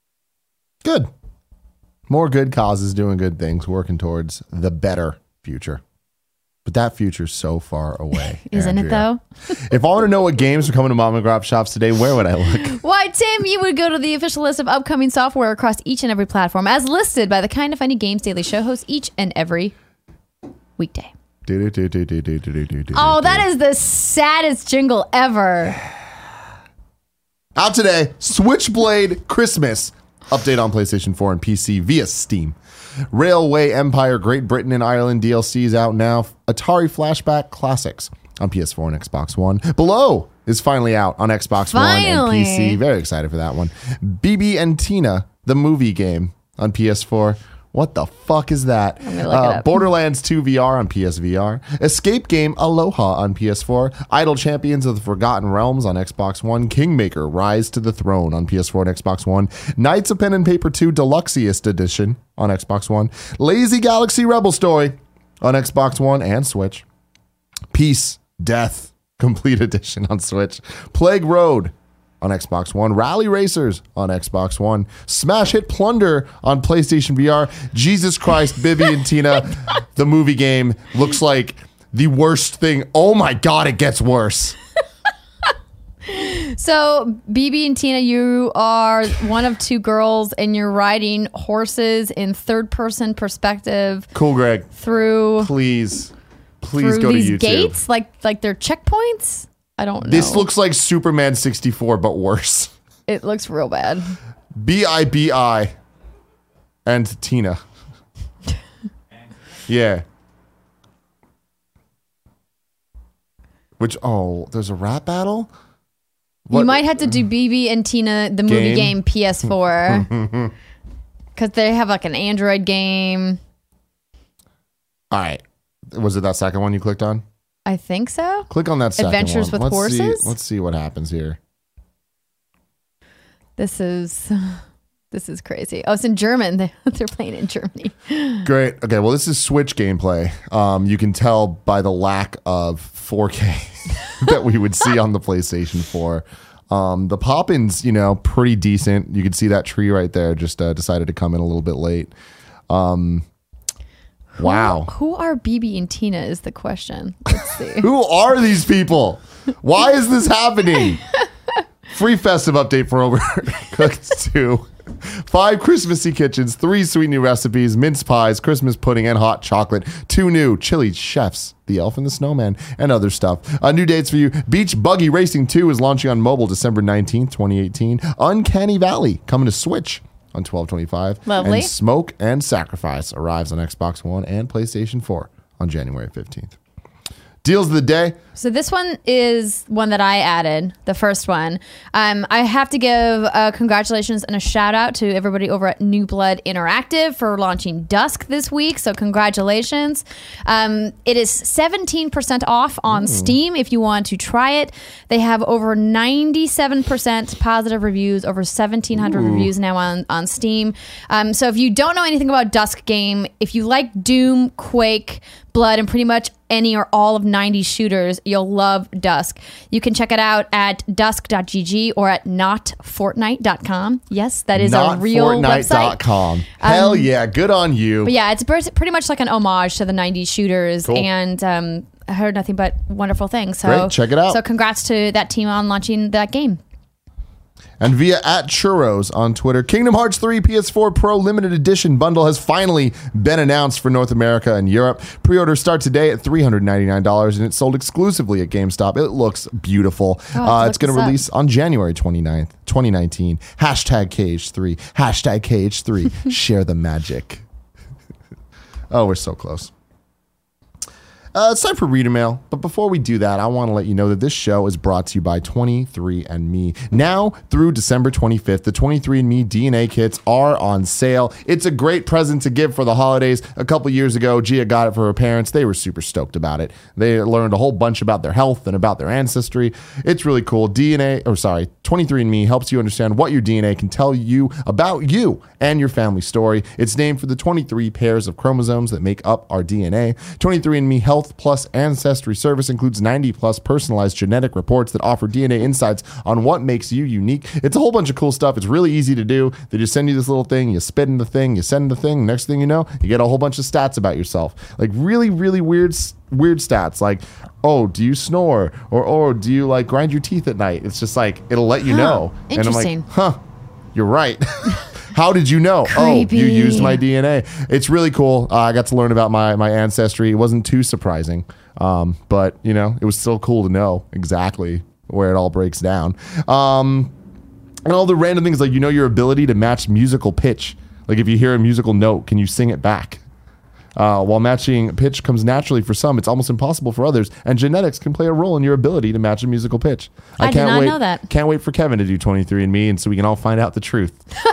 Good. More good causes doing good things, working towards the better future. But that future's so far away. Isn't Andrea. it, though? If I want to know what games are coming to Mom and Grop shops today, where would I look? Why, Tim, you would go to the official list of upcoming software across each and every platform, as listed by the Kind of Funny Games Daily Show host each and every weekday. Do, do, do, do, do, do, do, do, do, oh, do. that is the saddest jingle ever. Out today, Switchblade Christmas. Update on PlayStation four and P C via Steam. Railway Empire Great Britain and Ireland D L C is out now. Atari Flashback Classics on P S four and Xbox One. Below is finally out on Xbox finally. One and P C. Very excited for that one. B B and Tina, the movie game on P S four. What the fuck is that? I'm gonna look it up. Borderlands two V R on P S V R. Escape game Aloha on P S four. Idle Champions of the Forgotten Realms on Xbox One. Kingmaker Rise to the Throne on P S four and Xbox One. Knights of Pen and Paper two Deluxeist Edition on Xbox One. Lazy Galaxy Rebel Story on Xbox One and Switch. Peace, Death, Complete Edition on Switch. Plague Road on Xbox One. Rally Racers on Xbox One. Smash Hit Plunder on PlayStation V R. Jesus Christ, Bibby and Tina, the movie game, looks like the worst thing. Oh my God, it gets worse. So, B B and Tina, you are one of two girls, and you're riding horses in third-person perspective. Cool, Greg. Through Please, please through go to these YouTube. gates, like like they're checkpoints. I don't know. This looks like Superman sixty-four, but worse. It looks real bad. B I B I and Tina. Yeah. Which, oh, there's a rap battle? What? You might have to do B B and Tina, the movie Game? game, P S four. Because they have like an Android game. All right. Was it that second one you clicked on? I think so. Click on that second Adventures one. with let's Horses? See, let's see what happens here. This is this is crazy. Oh, it's in German. They, they're playing in Germany. Great. Okay, well, this is Switch gameplay. Um, you can tell by the lack of four K that we would see on the PlayStation four. Um, the pop-ins, you know, pretty decent. You can see that tree right there. Just uh, decided to come in a little bit late. Um, wow. Who, who are B B and Tina is the question. Let's see. Who are these people? Why is this happening? Free festive update for Overcooked two. Five Christmassy kitchens, three sweet new recipes, mince pies, Christmas pudding, and hot chocolate. Two new chili chefs, The Elf and the Snowman, and other stuff. Uh, new dates for you. Beach Buggy Racing two is launching on mobile December nineteenth, twenty eighteen. Uncanny Valley coming to Switch on twelve twenty-five. Lovely. And Smoke and Sacrifice arrives on Xbox One and PlayStation four on January fifteenth. Deals of the day. So this one is one that I added, the first one. Um, I have to give uh, congratulations and a shout out to everybody over at New Blood Interactive for launching Dusk this week. So congratulations. Um, it is seventeen percent off on Ooh. Steam if you want to try it. They have over ninety-seven percent positive reviews, over seventeen hundred Ooh. Reviews now on, on Steam. Um, so if you don't know anything about Dusk game, if you like Doom, Quake, Blood, and pretty much any or all of nineties shooters, you'll love Dusk. You can check it out at dusk dot g g or at not fortnite dot com. Yes, that is not a real fortnite website. dot com. Hell um, yeah, good on you. But yeah, it's pretty much like an homage to the nineties shooters, cool. and um, I heard nothing but wonderful things. So Great, check it out. So congrats to that team on launching that game. And via at Churros on Twitter, Kingdom Hearts three P S four Pro Limited Edition bundle has finally been announced for North America and Europe. Pre-orders start today at three hundred ninety-nine dollars, and it's sold exclusively at GameStop. It looks beautiful. Oh, uh, it's going to release up. on January twenty-ninth, twenty nineteen. Hashtag K H three. Hashtag K H three. Share the magic. Oh, we're so close. Uh, it's time for reader mail, but before we do that, I want to let you know that this show is brought to you by twenty-three and me. Now through December twenty-fifth, the twenty-three and me D N A kits are on sale. It's a great present to give for the holidays. A couple years ago, Gia got it for her parents. They were super stoked about it. They learned a whole bunch about their health and about their ancestry. It's really cool. D N A, or sorry, twenty-three and me helps you understand what your D N A can tell you about you and your family story. It's named for the twenty-three pairs of chromosomes that make up our D N A. twenty-three and me Health Plus Ancestry Service includes ninety plus personalized genetic reports that offer D N A insights on what makes you unique. It's a whole bunch of cool stuff. It's really easy to do. They just send you this little thing, you spit in the thing, you send the thing, next thing you know, you get a whole bunch of stats about yourself. Like really, really weird weird stats like, oh, do you snore? Or, or do you like grind your teeth at night? It's just like, it'll let you huh, know. Interesting. And I'm like, huh, you're right. How did you know? Creepy. Oh, you used my D N A. It's really cool. Uh, I got to learn about my, my ancestry. It wasn't too surprising, um, but you know, it was still cool to know exactly where it all breaks down. Um, and all the random things like, you know, your ability to match musical pitch. Like if you hear a musical note, can you sing it back? Uh, while matching pitch comes naturally for some, it's almost impossible for others, and genetics can play a role in your ability to match a musical pitch. I, I can't did not wait, know that. Can't wait for Kevin to do twenty-three and me, and so we can all find out the truth.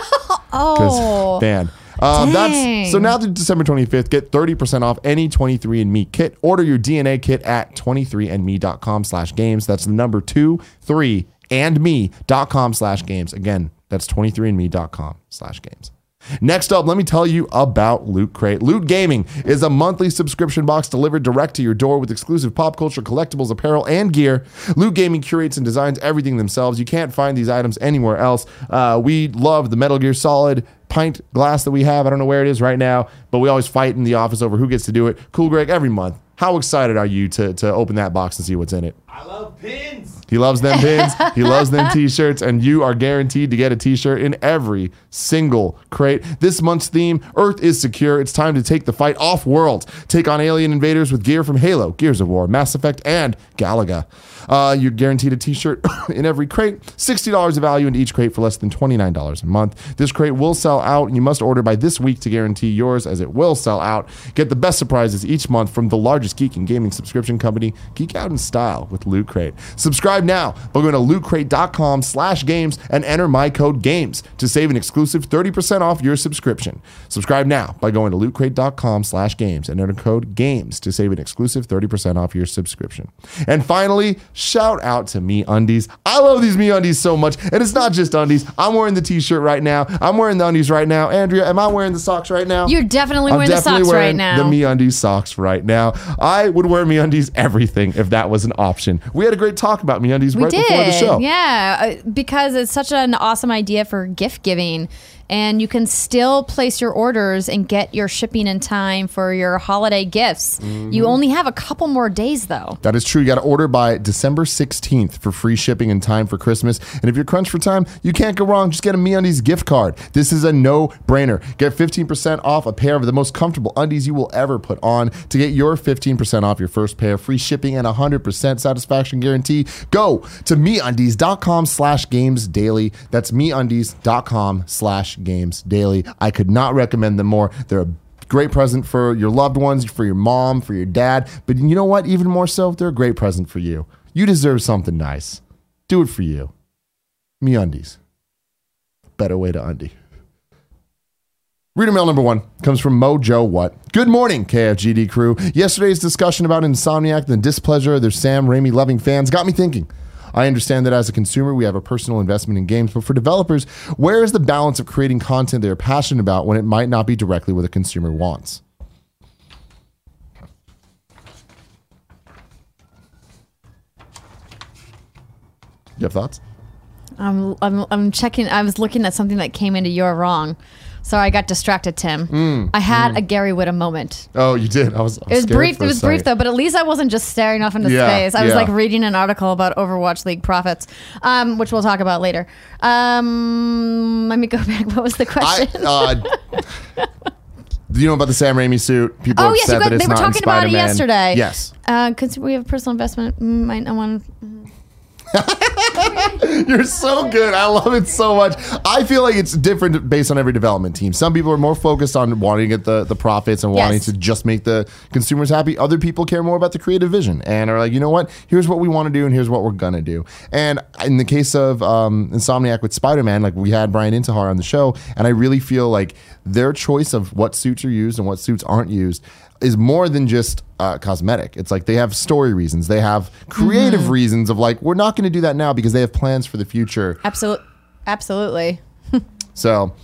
Oh, man. Um, that's so now through December twenty-fifth, get thirty percent off any twenty-three and me kit. Order your D N A kit at twenty-three and me dot com slash games. That's the number two, three, and me dot com slash games. Again, that's twenty-three and me dot com slash games. Next up, let me tell you about Loot Crate. Loot Gaming is a monthly subscription box delivered direct to your door with exclusive pop culture, collectibles, apparel, and gear. Loot Gaming curates and designs everything themselves. You can't find these items anywhere else. Uh, we love the Metal Gear Solid pint glass that we have. I don't know where it is right now, but we always fight in the office over who gets to do it. Cool Greg, every month. How excited are you to, to open that box and see what's in it? I love pins. He loves them pins. He loves them t-shirts, and you are guaranteed to get a t-shirt in every single crate. This month's theme, Earth is secure. It's time to take the fight off-world. Take on alien invaders with gear from Halo, Gears of War, Mass Effect, and Galaga. Uh, you're guaranteed a t-shirt in every crate. sixty dollars of value in each crate for less than twenty-nine dollars a month. This crate will sell out, and you must order by this week to guarantee yours, as it will sell out. Get the best surprises each month from the largest geek and gaming subscription company. Geek out in style with Loot Crate. Subscribe now by going to loot crate dot com slash games and enter my code GAMES to save an exclusive thirty percent off your subscription. Subscribe now by going to loot crate dot com slash games and enter code GAMES to save an exclusive thirty percent off your subscription. And finally, shout out to MeUndies. I love these MeUndies so much, and it's not just undies. I'm wearing the t-shirt right now. I'm wearing the undies right now. Andrea, am I wearing the socks right now? You're definitely I'm wearing definitely the socks wearing right now. The MeUndies socks right now. I would wear MeUndies everything if that was an option. We had a great talk about MeUndies We right did, before the show. yeah, uh, because it's such an awesome idea for gift giving. And you can still place your orders and get your shipping in time for your holiday gifts. Mm-hmm. You only have a couple more days, though. That is true. You got to order by December sixteenth for free shipping in time for Christmas. And if you're crunched for time, you can't go wrong. Just get a MeUndies gift card. This is a no-brainer. Get fifteen percent off a pair of the most comfortable undies you will ever put on. To get your fifteen percent off your first pair, free shipping, and one hundred percent satisfaction guarantee, go to MeUndies dot com slash games daily. That's MeUndies dot com slash slash games daily. I could not recommend them more. They're a great present for your loved ones, for your mom, for your dad. But you know what? Even more so, they're a great present for you. You deserve something nice. Do it for you. MeUndies. Better way to undie. Reader mail number one comes from Mojo What. Good morning, K F G D crew. Yesterday's discussion about Insomniac and the displeasure of their Sam Raimi loving fans got me thinking. I understand that as a consumer, we have a personal investment in games, but for developers, where is the balance of creating content they are passionate about when it might not be directly what a consumer wants? You have thoughts? I'm, I'm, I'm checking. I was looking at something that came into You're Wrong. So I got distracted, Tim. Mm, I had mm. a Gary Whitta moment. Oh, you did? I was, I was It was brief. It was brief, though, but at least I wasn't just staring off into yeah, space. I yeah. was like reading an article about Overwatch League profits, um, which we'll talk about later. Um, let me go back. What was the question? I, uh, do you know about the Sam Raimi suit? People oh, have yes, said got, that it's they were not talking about it yesterday. Yes. Because uh, we have a personal investment. Might not want to... You're so good. I love it so much. I feel like it's different based on every development team. Some people are more focused on wanting to get the, the profits and wanting yes. to just make the consumers happy. Other people care more about the creative vision and are like, you know what? Here's what we want to do and here's what we're going to do. And in the case of um, Insomniac with Spider-Man, like we had Brian Intihar on the show, and I really feel like their choice of what suits are used and what suits aren't used is more than just uh, cosmetic. It's like they have story reasons. They have creative mm-hmm. reasons of like, we're not going to do that now because they have plans for the future. Absolutely. Absolutely. So,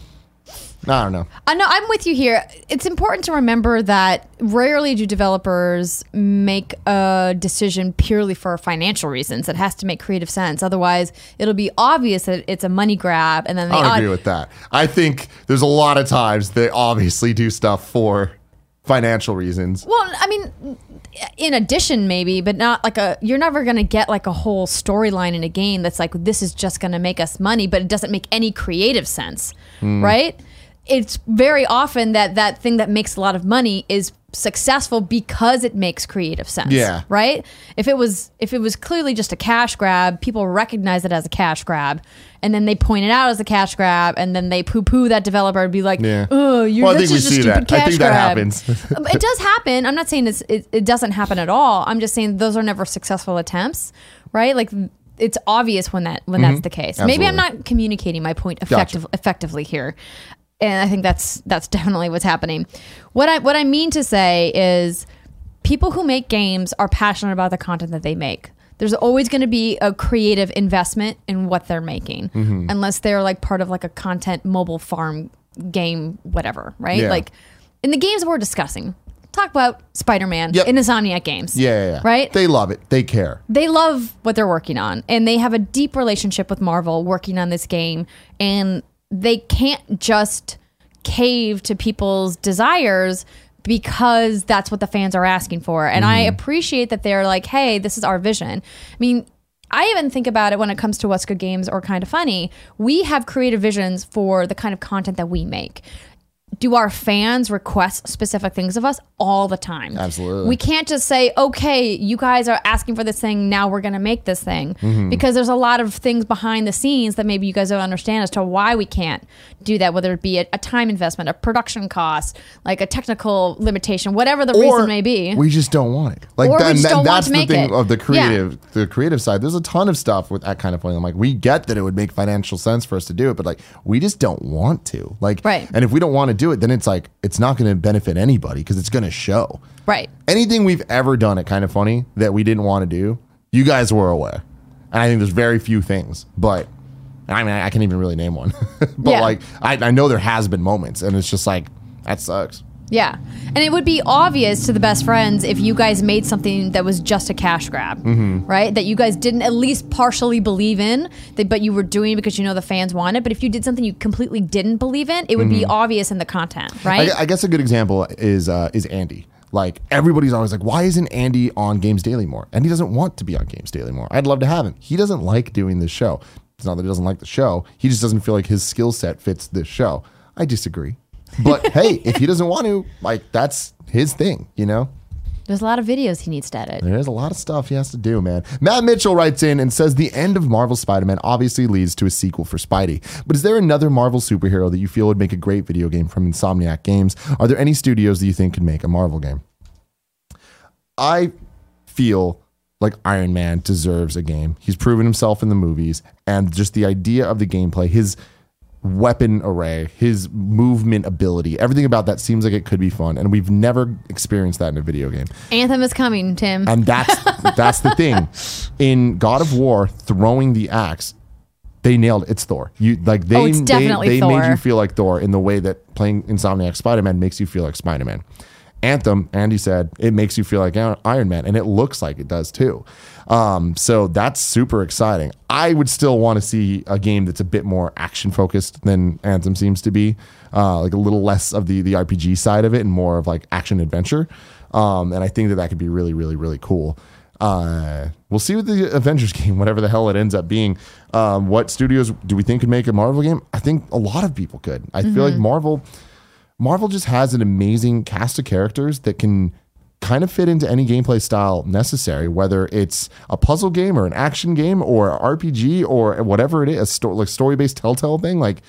I don't know. I know I'm with you here. It's important to remember that rarely do developers make a decision purely for financial reasons. It has to make creative sense. Otherwise, it'll be obvious that it's a money grab. And then they I don't agree with that. I think there's a lot of times they obviously do stuff for financial reasons. Well, I mean, in addition, maybe, but not like a, you're never going to get like a whole storyline in a game that's like, this is just going to make us money, but it doesn't make any creative sense, mm. right? It's very often that that thing that makes a lot of money is successful because it makes creative sense. Yeah. Right? If it was if it was clearly just a cash grab, people recognize it as a cash grab, and then they point it out as a cash grab, and then they poo-poo that developer and be like, yeah. "Oh, you're well, that's just a stupid that. cash I think grab." That happens. It does happen. I'm not saying it's, it, it doesn't happen at all. I'm just saying those are never successful attempts, right? Like it's obvious when that when mm-hmm. that's the case. Absolutely. Maybe I'm not communicating my point effective, gotcha. effectively here. And I think that's that's definitely what's happening. What I what I mean to say is people who make games are passionate about the content that they make. There's always going to be a creative investment in what they're making, mm-hmm. unless they're like part of like a content mobile farm game, whatever, right? Yeah. Like in the games we're discussing, talk about Spider-Man yep. in Insomniac Games. Yeah, yeah, yeah. Right? They love it. They care. They love what they're working on, and they have a deep relationship with Marvel working on this game, and they can't just cave to people's desires because that's what the fans are asking for. And mm-hmm. I appreciate that they're like, hey, this is our vision. I mean, I even think about it when it comes to What's Good Games or Kind of Funny. We have creative visions for the kind of content that we make. Do our fans request specific things of us? All the time. Absolutely. We can't just say, okay, you guys are asking for this thing, now we're going to make this thing. Mm-hmm. Because there's a lot of things behind the scenes that maybe you guys don't understand as to why we can't do that, whether it be a, a time investment, a production cost, like a technical limitation, whatever the or reason may be. We just don't want it. Like or that, we just that, don't that's want to the make thing it. of the creative, yeah. the creative side. There's a ton of stuff with that kind of point. I'm like, we get that it would make financial sense for us to do it, but like, we just don't want to. Like, right. And if we don't want to do it, then it's like, it's not going to benefit anybody because it's going to show. Right. Anything we've ever done at Kind of Funny that we didn't want to do, you guys were aware. And I think there's very few things, but I mean, I can't even really name one. But yeah. like, I, I know there has been moments, and it's just like, that sucks. Yeah. And it would be obvious to the best friends if you guys made something that was just a cash grab, mm-hmm. right? That you guys didn't at least partially believe in, that, but you were doing because you know the fans want it. But if you did something you completely didn't believe in, it would mm-hmm. be obvious in the content, right? I, I guess a good example is uh, is Andy. Like, everybody's always like, why isn't Andy on Games Daily more? And he doesn't want to be on Games Daily more. I'd love to have him. He doesn't like doing this show. It's not that he doesn't like the show. He just doesn't feel like his skill set fits this show. I disagree. But hey, if he doesn't want to, like, that's his thing, you know? There's a lot of videos he needs to edit. There's a lot of stuff he has to do, man. Matt Mitchell writes in and says the end of Marvel Spider-Man obviously leads to a sequel for Spidey. But is there another Marvel superhero that you feel would make a great video game from Insomniac Games? Are there any studios that you think could make a Marvel game? I feel like Iron Man deserves a game. He's proven himself in the movies, and just the idea of the gameplay, his weapon array, his movement ability, everything about that seems like it could be fun, and we've never experienced that in a video game. Anthem is coming, Tim. And that's that's the thing. In God of War, throwing the axe, they nailed it. It's Thor. You like they Oh, it's definitely they, they Thor. made you feel like Thor in the way that playing Insomniac Spider-Man makes you feel like Spider-Man. Anthem, Andy said, it makes you feel like Iron Man, and it looks like it does too. Um, so that's super exciting. I would still want to see a game that's a bit more action focused than Anthem seems to be, uh, like a little less of the the R P G side of it and more of like action adventure. Um, and I think that that could be really, really, really cool. Uh, we'll see with the Avengers game, whatever the hell it ends up being. Um, what studios do we think could make a Marvel game? I think a lot of people could. I mm-hmm. feel like Marvel. Marvel just has an amazing cast of characters that can kind of fit into any gameplay style necessary, whether it's a puzzle game or an action game or an R P G or whatever it is, a sto- like story-based Telltale thing. Like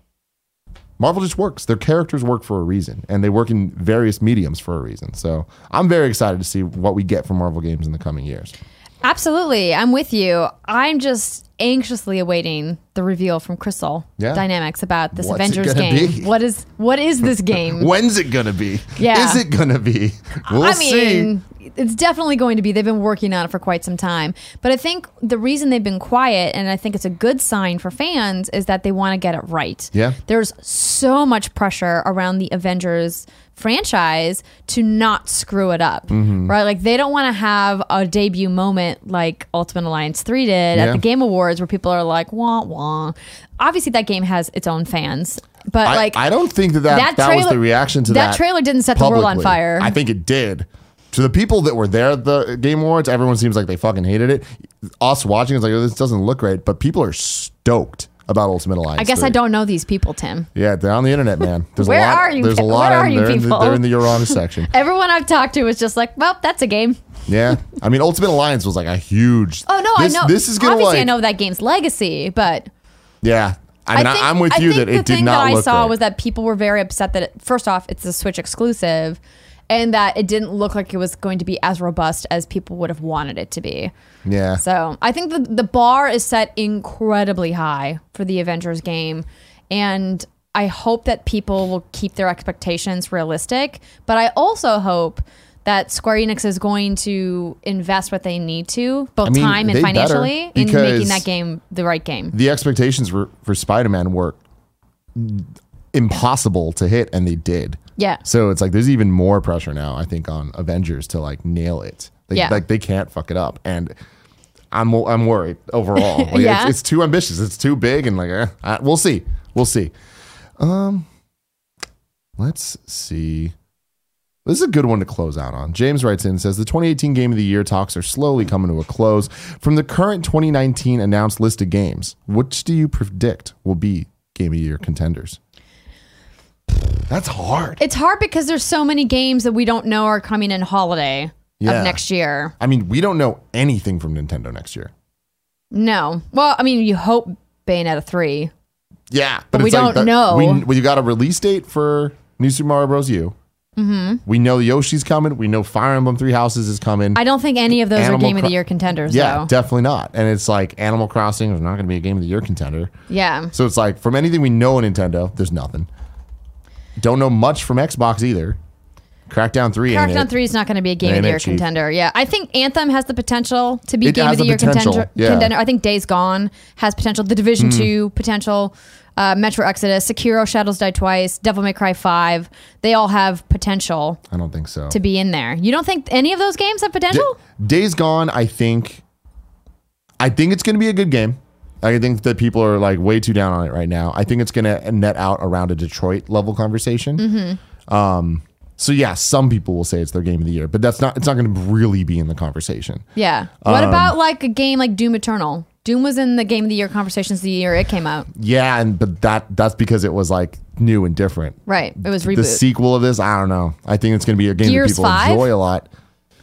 Marvel just works. Their characters work for a reason, and they work in various mediums for a reason. So I'm very excited to see what we get from Marvel games in the coming years. Absolutely. I'm with you. I'm just anxiously awaiting the reveal from Crystal yeah. Dynamics about this What's Avengers game. Be? What is what is this game? When's it gonna be? Yeah. Is it gonna be? We'll I see. mean, it's definitely going to be. They've been working on it for quite some time. But I think the reason they've been quiet, and I think it's a good sign for fans, is that they want to get it right. Yeah. There's so much pressure around the Avengers franchise to not screw it up, mm-hmm. right? Like they don't want to have a debut moment like Ultimate Alliance three did yeah. at the Game Awards where people are like, wah, wah. Obviously that game has its own fans, but I, like I don't think that that, that, that trailer, was the reaction to that. That trailer didn't set publicly. the world on fire. I think it did. To the people that were there at the Game Awards, everyone seems like they fucking hated it. Us watching is like, oh, this doesn't look great, but people are stoked about Ultimate Alliance. I guess three. I don't know these people, Tim. Yeah, they're on the internet, man. There's Where a lot, are you? There's a lot Where of are you they're, people? in the, they're in the You're Wrong section. Everyone I've talked to was just like, well, that's a game. Yeah. I mean, Ultimate Alliance was like a huge... Oh, no, this, I know. This is gonna Obviously, like, I know that game's legacy, but... Yeah. I mean, I think, I'm with I you think that it did not look the thing that I saw great. was that people were very upset that, it, first off, it's a Switch exclusive, and that it didn't look like it was going to be as robust as people would have wanted it to be. Yeah. So I think the, the bar is set incredibly high for the Avengers game, and I hope that people will keep their expectations realistic, but I also hope that Square Enix is going to invest what they need to, both I mean, time and financially, in making that game the right game. The expectations for, for Spider-Man were impossible to hit, and they did. Yeah. So it's like there's even more pressure now, I think, on Avengers to like nail it. They, yeah. Like they can't fuck it up, and I'm I'm worried overall. Like, yeah. It's, it's too ambitious. It's too big, and like eh, I, we'll see. We'll see. Um, let's see. This is a good one to close out on. James writes in and says, the twenty eighteen Game of the Year talks are slowly coming to a close. From the current twenty nineteen announced list of games, which do you predict will be Game of the Year contenders? That's hard. It's hard because there's so many games that we don't know are coming in holiday yeah. of next year. I mean, we don't know anything from Nintendo next year. No. Well, I mean, you hope Bayonetta three. Yeah. But, but we it's don't like know. We, we got a release date for New Super Mario Bros. U. Mm-hmm. We know Yoshi's coming. We know Fire Emblem Three Houses is coming. I don't think any of those Animal are Game Cro- of the Year contenders, yeah, though. definitely not. And it's like Animal Crossing is not going to be a Game of the Year contender. Yeah. So it's like, from anything we know in Nintendo, there's nothing. Don't know much from Xbox either. Crackdown three ain't Crackdown it. three is not going to be a Game Ain't of the it, Year Chief? contender. Yeah. I think Anthem has the potential to be It Game has of the the Year potential, contender. yeah. contender. I think Days Gone has potential. The Division two potential. Uh, Metro Exodus, Sekiro, Shadows Die Twice, Devil May Cry five. They all have potential I don't think so. to be in there. You don't think any of those games have potential? Da- Days Gone, I think, I think it's going to be a good game. I think that people are like way too down on it right now. I think it's going to net out around a Detroit level conversation. Mm-hmm. Um, so yeah, some people will say it's their game of the year, but that's not. It's not going to really be in the conversation. Yeah. What Um, about like a game like Doom Eternal? Doom was in the Game of the Year conversations the year it came out. Yeah, and but that that's because it was like new and different. Right. It was The reboot. sequel of this, I don't know. I think it's going to be a game Gears that people five? enjoy a lot.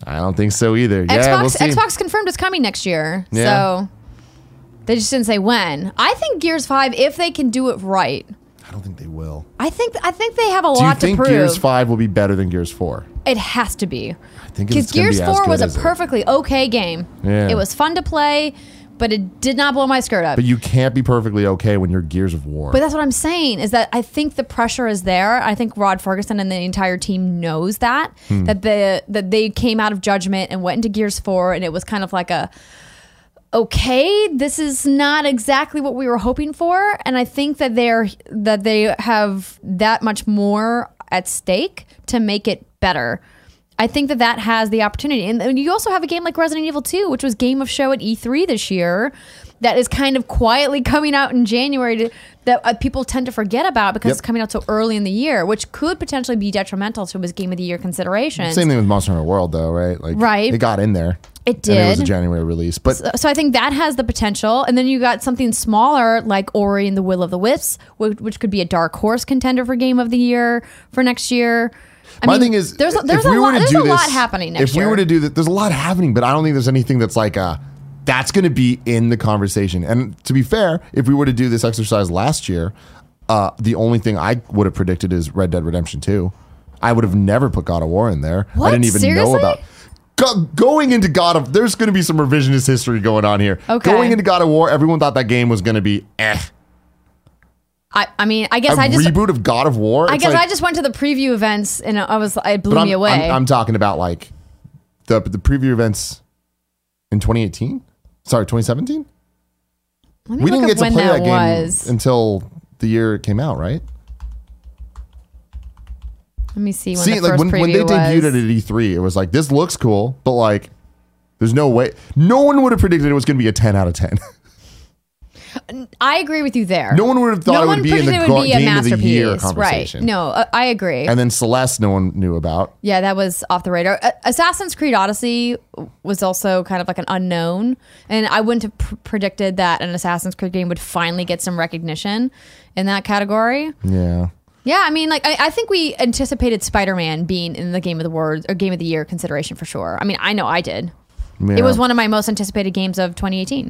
I don't think so either. Xbox, yeah, we'll see. Xbox confirmed it's coming next year. Yeah. So they just didn't say when. I think Gears five, if they can do it right, I don't think they will. I think I think they have a Do you lot to think prove. Gears five will be better than Gears four? It has to be. I think Because it's gonna Gears be as four good was a as it. perfectly okay game. Yeah. It was fun to play, but it did not blow my skirt up. But you can't be perfectly okay when you're Gears of War. But that's what I'm saying is that I think the pressure is there. I think Rod Ferguson and the entire team knows that Hmm. that the that they came out of Judgment and went into Gears four, and it was kind of like a okay, this is not exactly what we were hoping for, and I think that they're that they have that much more at stake to make it better. I think that that has the opportunity. And, and you also have a game like Resident Evil two, which was Game of Show at E three this year, that is kind of quietly coming out in January to, that uh, people tend to forget about because Yep. it's coming out so early in the year, which could potentially be detrimental to his Game of the Year considerations. Same thing with Monster Hunter World, though, right? Like, Right. It got in there. It And it was a did. January release. But So I think that has the potential. And then you got something smaller like Ori and the Will of the Wisps, which, which could be a dark horse contender for Game of the Year for next year. I my mean, thing is, there's a, if there's a we were lot to there's do a lot this- happening next If year. we were to do that, there's a lot happening, but I don't think there's anything that's like a that's going to be in the conversation. And to be fair, if we were to do this exercise last year, uh, the only thing I would have predicted is Red Dead Redemption two. I would have never put God of War in there. What? I didn't even know Seriously? about. Go, going into God of, there's going to be some revisionist history going on here. Okay. Going into God of War, everyone thought that game was going to be eh. I, I mean, I A guess I just reboot of God of War. I It's guess like- I just went to the preview events and I was it blew But I'm, me away. I'm, I'm talking about like the the preview events in twenty eighteen. Sorry, twenty seventeen. Let me We look didn't up get to when play that, that game was. until the year it came out, right? Let me see when See, the like first when, preview when they debuted was. it at E three, it was like this looks cool, but like there's no way. No one would have predicted it was going to be a ten out of ten. I agree with you there. No one would have thought no it one would be in the predicted it go- would be a game of the year masterpiece. conversation. Right. No, uh, I agree. And then Celeste, no one knew about. Yeah, that was off the radar. Uh, Assassin's Creed Odyssey was also kind of like an unknown, and I wouldn't have pr- predicted that an Assassin's Creed game would finally get some recognition in that category. Yeah. Yeah, I mean, like I, I think we anticipated Spider-Man being in the Game of the World or Game of the Year consideration for sure. I mean, I know I did. Yeah. It was one of my most anticipated games of twenty eighteen,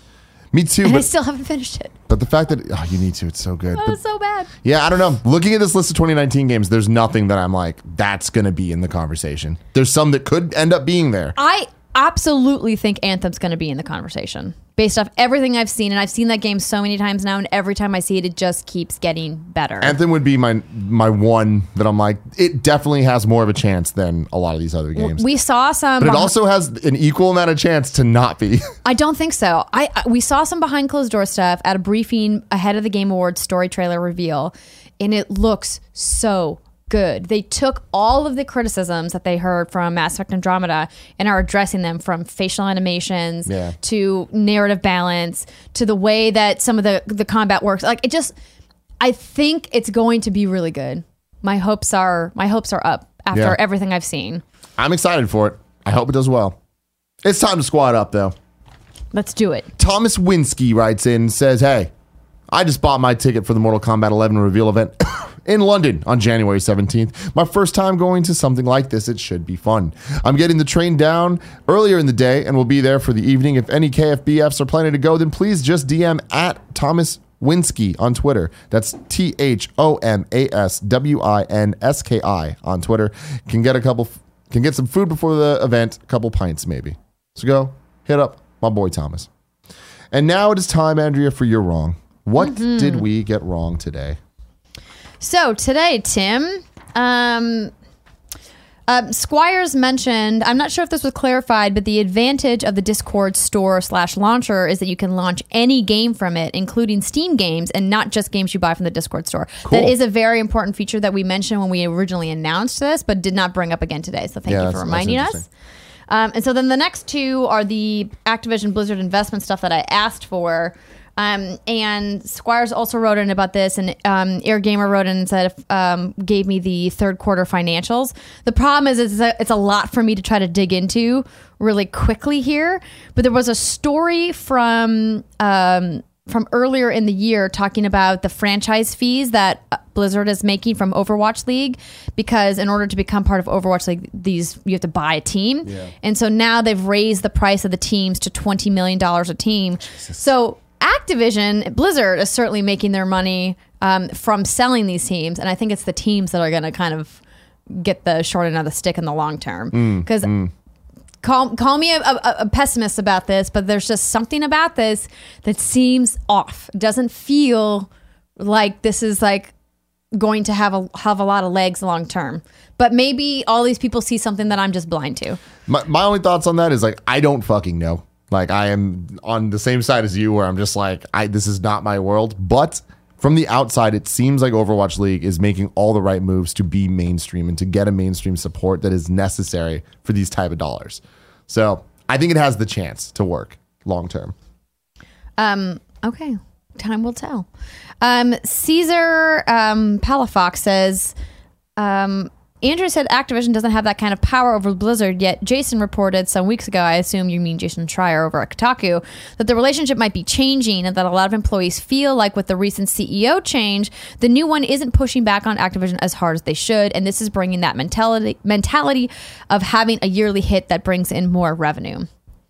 Me too. and I But, still haven't finished it. but the fact that oh, you need to, it's so good. Oh, But it's so bad. yeah, I don't know. Looking at this list of twenty nineteen games, there's nothing that I'm like, that's going to be in the conversation. There's some that could end up being there. I absolutely think Anthem's going to be in the conversation based off everything I've seen, and I've seen that game so many times now, and every time I see it, it just keeps getting better. Anthem would be my my one that I'm like, it definitely has more of a chance than a lot of these other games. We saw some. but it beh- also has an equal amount of chance to not be. I don't think so. I I- we saw some behind closed door stuff at a briefing ahead of the Game Awards story trailer reveal, and it looks so good. They took all of the criticisms that they heard from Mass Effect Andromeda and are addressing them, from facial animations Yeah. to narrative balance to the way that some of the the combat works. Like it just, I think it's going to be really good. My hopes are my hopes are up after Yeah. everything I've seen. I'm excited for it. I hope it does well. It's time to squad up, though. Let's do it. Thomas Winsky writes in and says, hey, I just bought my ticket for the Mortal Kombat eleven reveal event in London on January seventeenth. My first time going to something like this. It should be fun. I'm getting the train down earlier in the day and will be there for the evening. If any K F B Fs are planning to go, then please just D M at Thomas Winsky on Twitter. That's T H O M A S W I N S K I on Twitter. Can get a couple, can get some food before the event, a couple pints maybe. So go hit up my boy Thomas. And now it is time, Andrea, for your wrong. What Mm-hmm. did we get wrong today? So today, Tim, um, uh, Squires mentioned, I'm not sure if this was clarified, but the advantage of the Discord store slash launcher is that you can launch any game from it, including Steam games and not just games you buy from the Discord store. Cool. That is a very important feature that we mentioned when we originally announced this, but did not bring up again today. So thank Yeah, you that's- for that's reminding us. interesting. Um, and so then the next two are the Activision Blizzard investment stuff that I asked for. Um, and Squires also wrote in about this, and um, Air Gamer wrote in and said, um, gave me the third quarter financials. The problem is it's a, it's a lot for me to try to dig into really quickly here. But there was a story from um, from earlier in the year talking about the franchise fees that Blizzard is making from Overwatch League, because in order to become part of Overwatch League, these you have to buy a team. Yeah. And so now they've raised the price of the teams to twenty million dollars a team. Jesus. So Activision, Blizzard is certainly making their money um, from selling these teams. And I think it's the teams that are going to kind of get the short end of the stick in the long term. Because mm, mm. Call call me a, a, a pessimist about this, but there's just something about this that seems off. It doesn't feel like this is like going to have a have a lot of legs long term. But maybe all these people see something that I'm just blind to. My, my only thoughts on that is like, I don't fucking know. Like, I am on the same side as you, where I'm just like, I this is not my world. But from the outside, it seems like Overwatch League is making all the right moves to be mainstream and to get a mainstream support that is necessary for these type of dollars. So I think it has the chance to work long term. Um, okay. Time will tell. Um, Caesar um, Palafox says, um, Andrew said Activision doesn't have that kind of power over Blizzard, yet Jason reported some weeks ago, I assume you mean Jason Schreier over at Kotaku, that the relationship might be changing and that a lot of employees feel like with the recent C E O change, the new one isn't pushing back on Activision as hard as they should, and this is bringing that mentality mentality of having a yearly hit that brings in more revenue.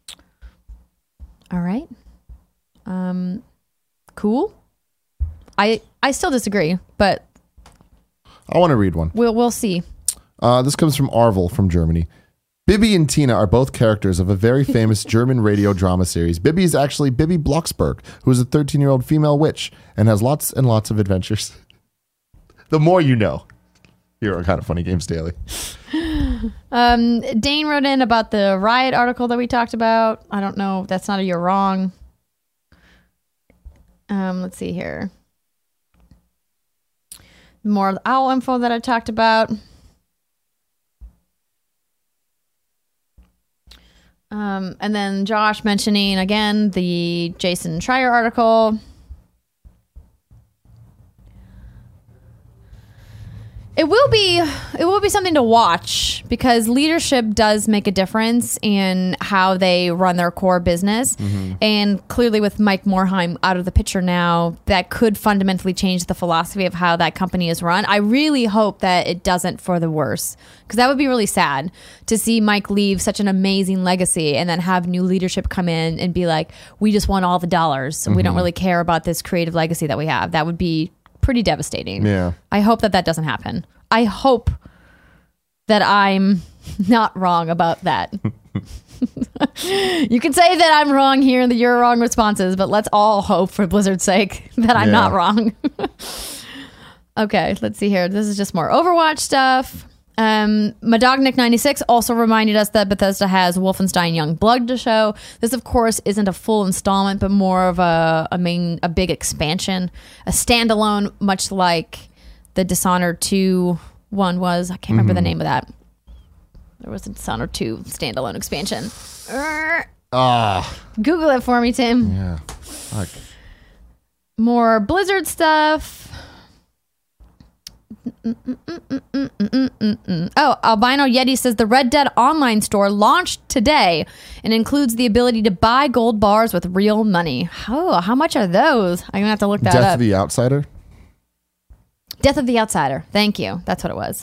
All right. Um, cool. I I still disagree, but I want to read one. We'll we'll see. Uh, this comes from Arvel from Germany. Bibi and Tina are both characters of a very famous German radio drama series. Bibi is actually Bibi Blocksberg, who is a thirteen-year-old female witch and has lots and lots of adventures. The more you know. Here are Kind of Funny Games Daily. Um, Dane wrote in about the Riot article that we talked about. I don't know. That's not a you're wrong. Um, let's see here. More of the owl info that I talked about. Um, and then Josh mentioning again the Jason Schreier article. It will be it will be something to watch, because leadership does make a difference in how they run their core business. Mm-hmm. And clearly with Mike Morhaime out of the picture now, that could fundamentally change the philosophy of how that company is run. I really hope that it doesn't for the worse, because that would be really sad to see Mike leave such an amazing legacy and then have new leadership come in and be like, we just want all the dollars and mm-hmm. we don't really care about this creative legacy that we have. That would be pretty devastating. Yeah. I hope that that doesn't happen. I hope that I'm not wrong about that. You can say that I'm wrong here in the you're wrong responses, but let's all hope for Blizzard's sake that I'm yeah. not wrong. Okay, let's see here. This is just more Overwatch stuff. Um, Madognik ninety-six also reminded us that Bethesda has Wolfenstein Youngblood to show. This, of course, isn't a full installment, but more of a, a main, a big expansion, a standalone, much like the Dishonored two one was. I can't remember mm-hmm. the name of that. There was a Dishonored two standalone expansion. Ah, Google it for me, Tim. Yeah. Fuck. More Blizzard stuff. Oh, Albino Yeti says the Red Dead Online store launched today and includes the ability to buy gold bars with real money. Oh, how much are those? I'm gonna have to look that Death up. Death of the Outsider? Death of the Outsider. Thank you. That's what it was.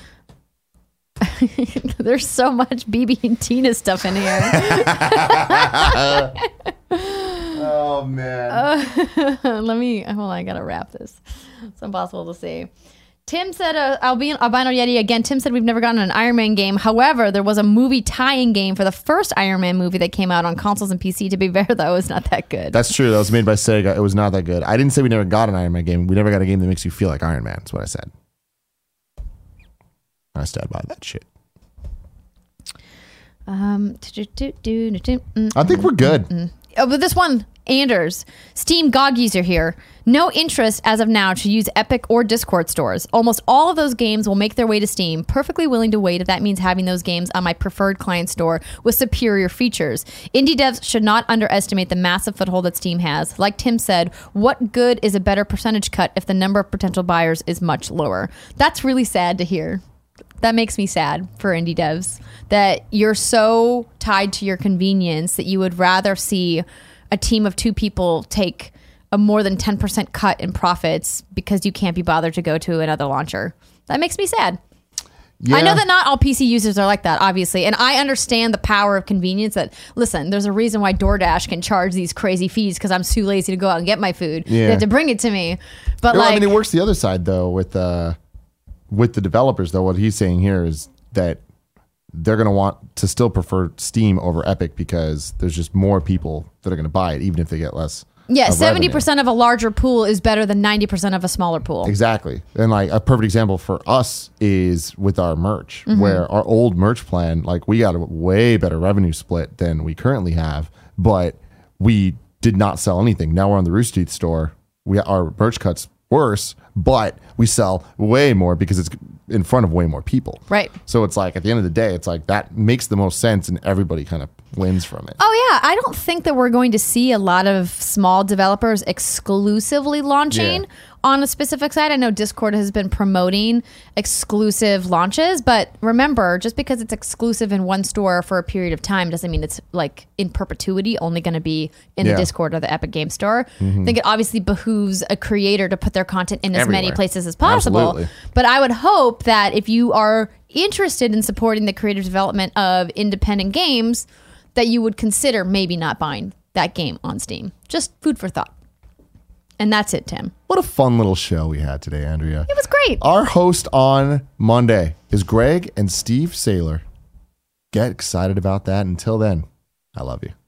There's so much B B and Tina stuff in here. Oh, man. Uh, let me, hold on, I gotta wrap this. It's impossible to see. Tim said, uh, Albino, Albino Yeti, again, Tim said we've never gotten an Iron Man game. However, there was a movie tie-in game for the first Iron Man movie that came out on consoles and P C. To be fair, though, it was not that good. That's true. That was made by Sega. It was not that good. I didn't say we never got an Iron Man game. We never got a game that makes you feel like Iron Man. That's what I said. I stand by that shit. Um, I think we're good. Oh, but this one, Anders, Steam G O G user here. No interest as of now to use Epic or Discord stores. Almost all of those games will make their way to Steam. Perfectly willing to wait if that means having those games on my preferred client store with superior features. Indie devs should not underestimate the massive foothold that Steam has. Like Tim said, what good is a better percentage cut if the number of potential buyers is much lower? That's really sad to hear. That makes me sad for indie devs, that you're so tied to your convenience that you would rather see a team of two people take a more than ten percent cut in profits because you can't be bothered to go to another launcher. That makes me sad. Yeah. I know that not all P C users are like that, obviously. And I understand the power of convenience that, listen, there's a reason why DoorDash can charge these crazy fees because I'm too lazy to go out and get my food. Yeah. They have to bring it to me. But Well, like, I mean, it works the other side, though, with uh, with the developers, though. What he's saying here is that they're going to want to still prefer Steam over Epic because there's just more people that are going to buy it, even if they get less. yeah, of seventy revenue. percent of a larger pool is better than ninety percent of a smaller pool. Exactly. And like a perfect example for us is with our merch, Mm-hmm. where our old merch plan, like we got a way better revenue split than we currently have, but we did not sell anything. Now we're on the Rooster Teeth store. We our merch cuts worse, but we sell way more because it's in front of way more people. Right. So it's like at the end of the day, it's like that makes the most sense and everybody kind of wins from it. Oh, yeah. I don't think that we're going to see a lot of small developers exclusively launching Yeah. on a specific site. I know Discord has been promoting exclusive launches, but remember, just because it's exclusive in one store for a period of time doesn't mean it's like in perpetuity only going to be in Yeah. the Discord or the Epic Game Store. I think it obviously behooves a creator to put their content in as many Everywhere. places as possible. Absolutely. But I would hope that if you are interested in supporting the creative development of independent games, that you would consider maybe not buying that game on Steam. Just food for thought. And that's it, Tim. What a fun little show we had today, Andrea. It was great. Our host on Monday is Greg and Steve Saylor. Get excited about that. Until then, I love you.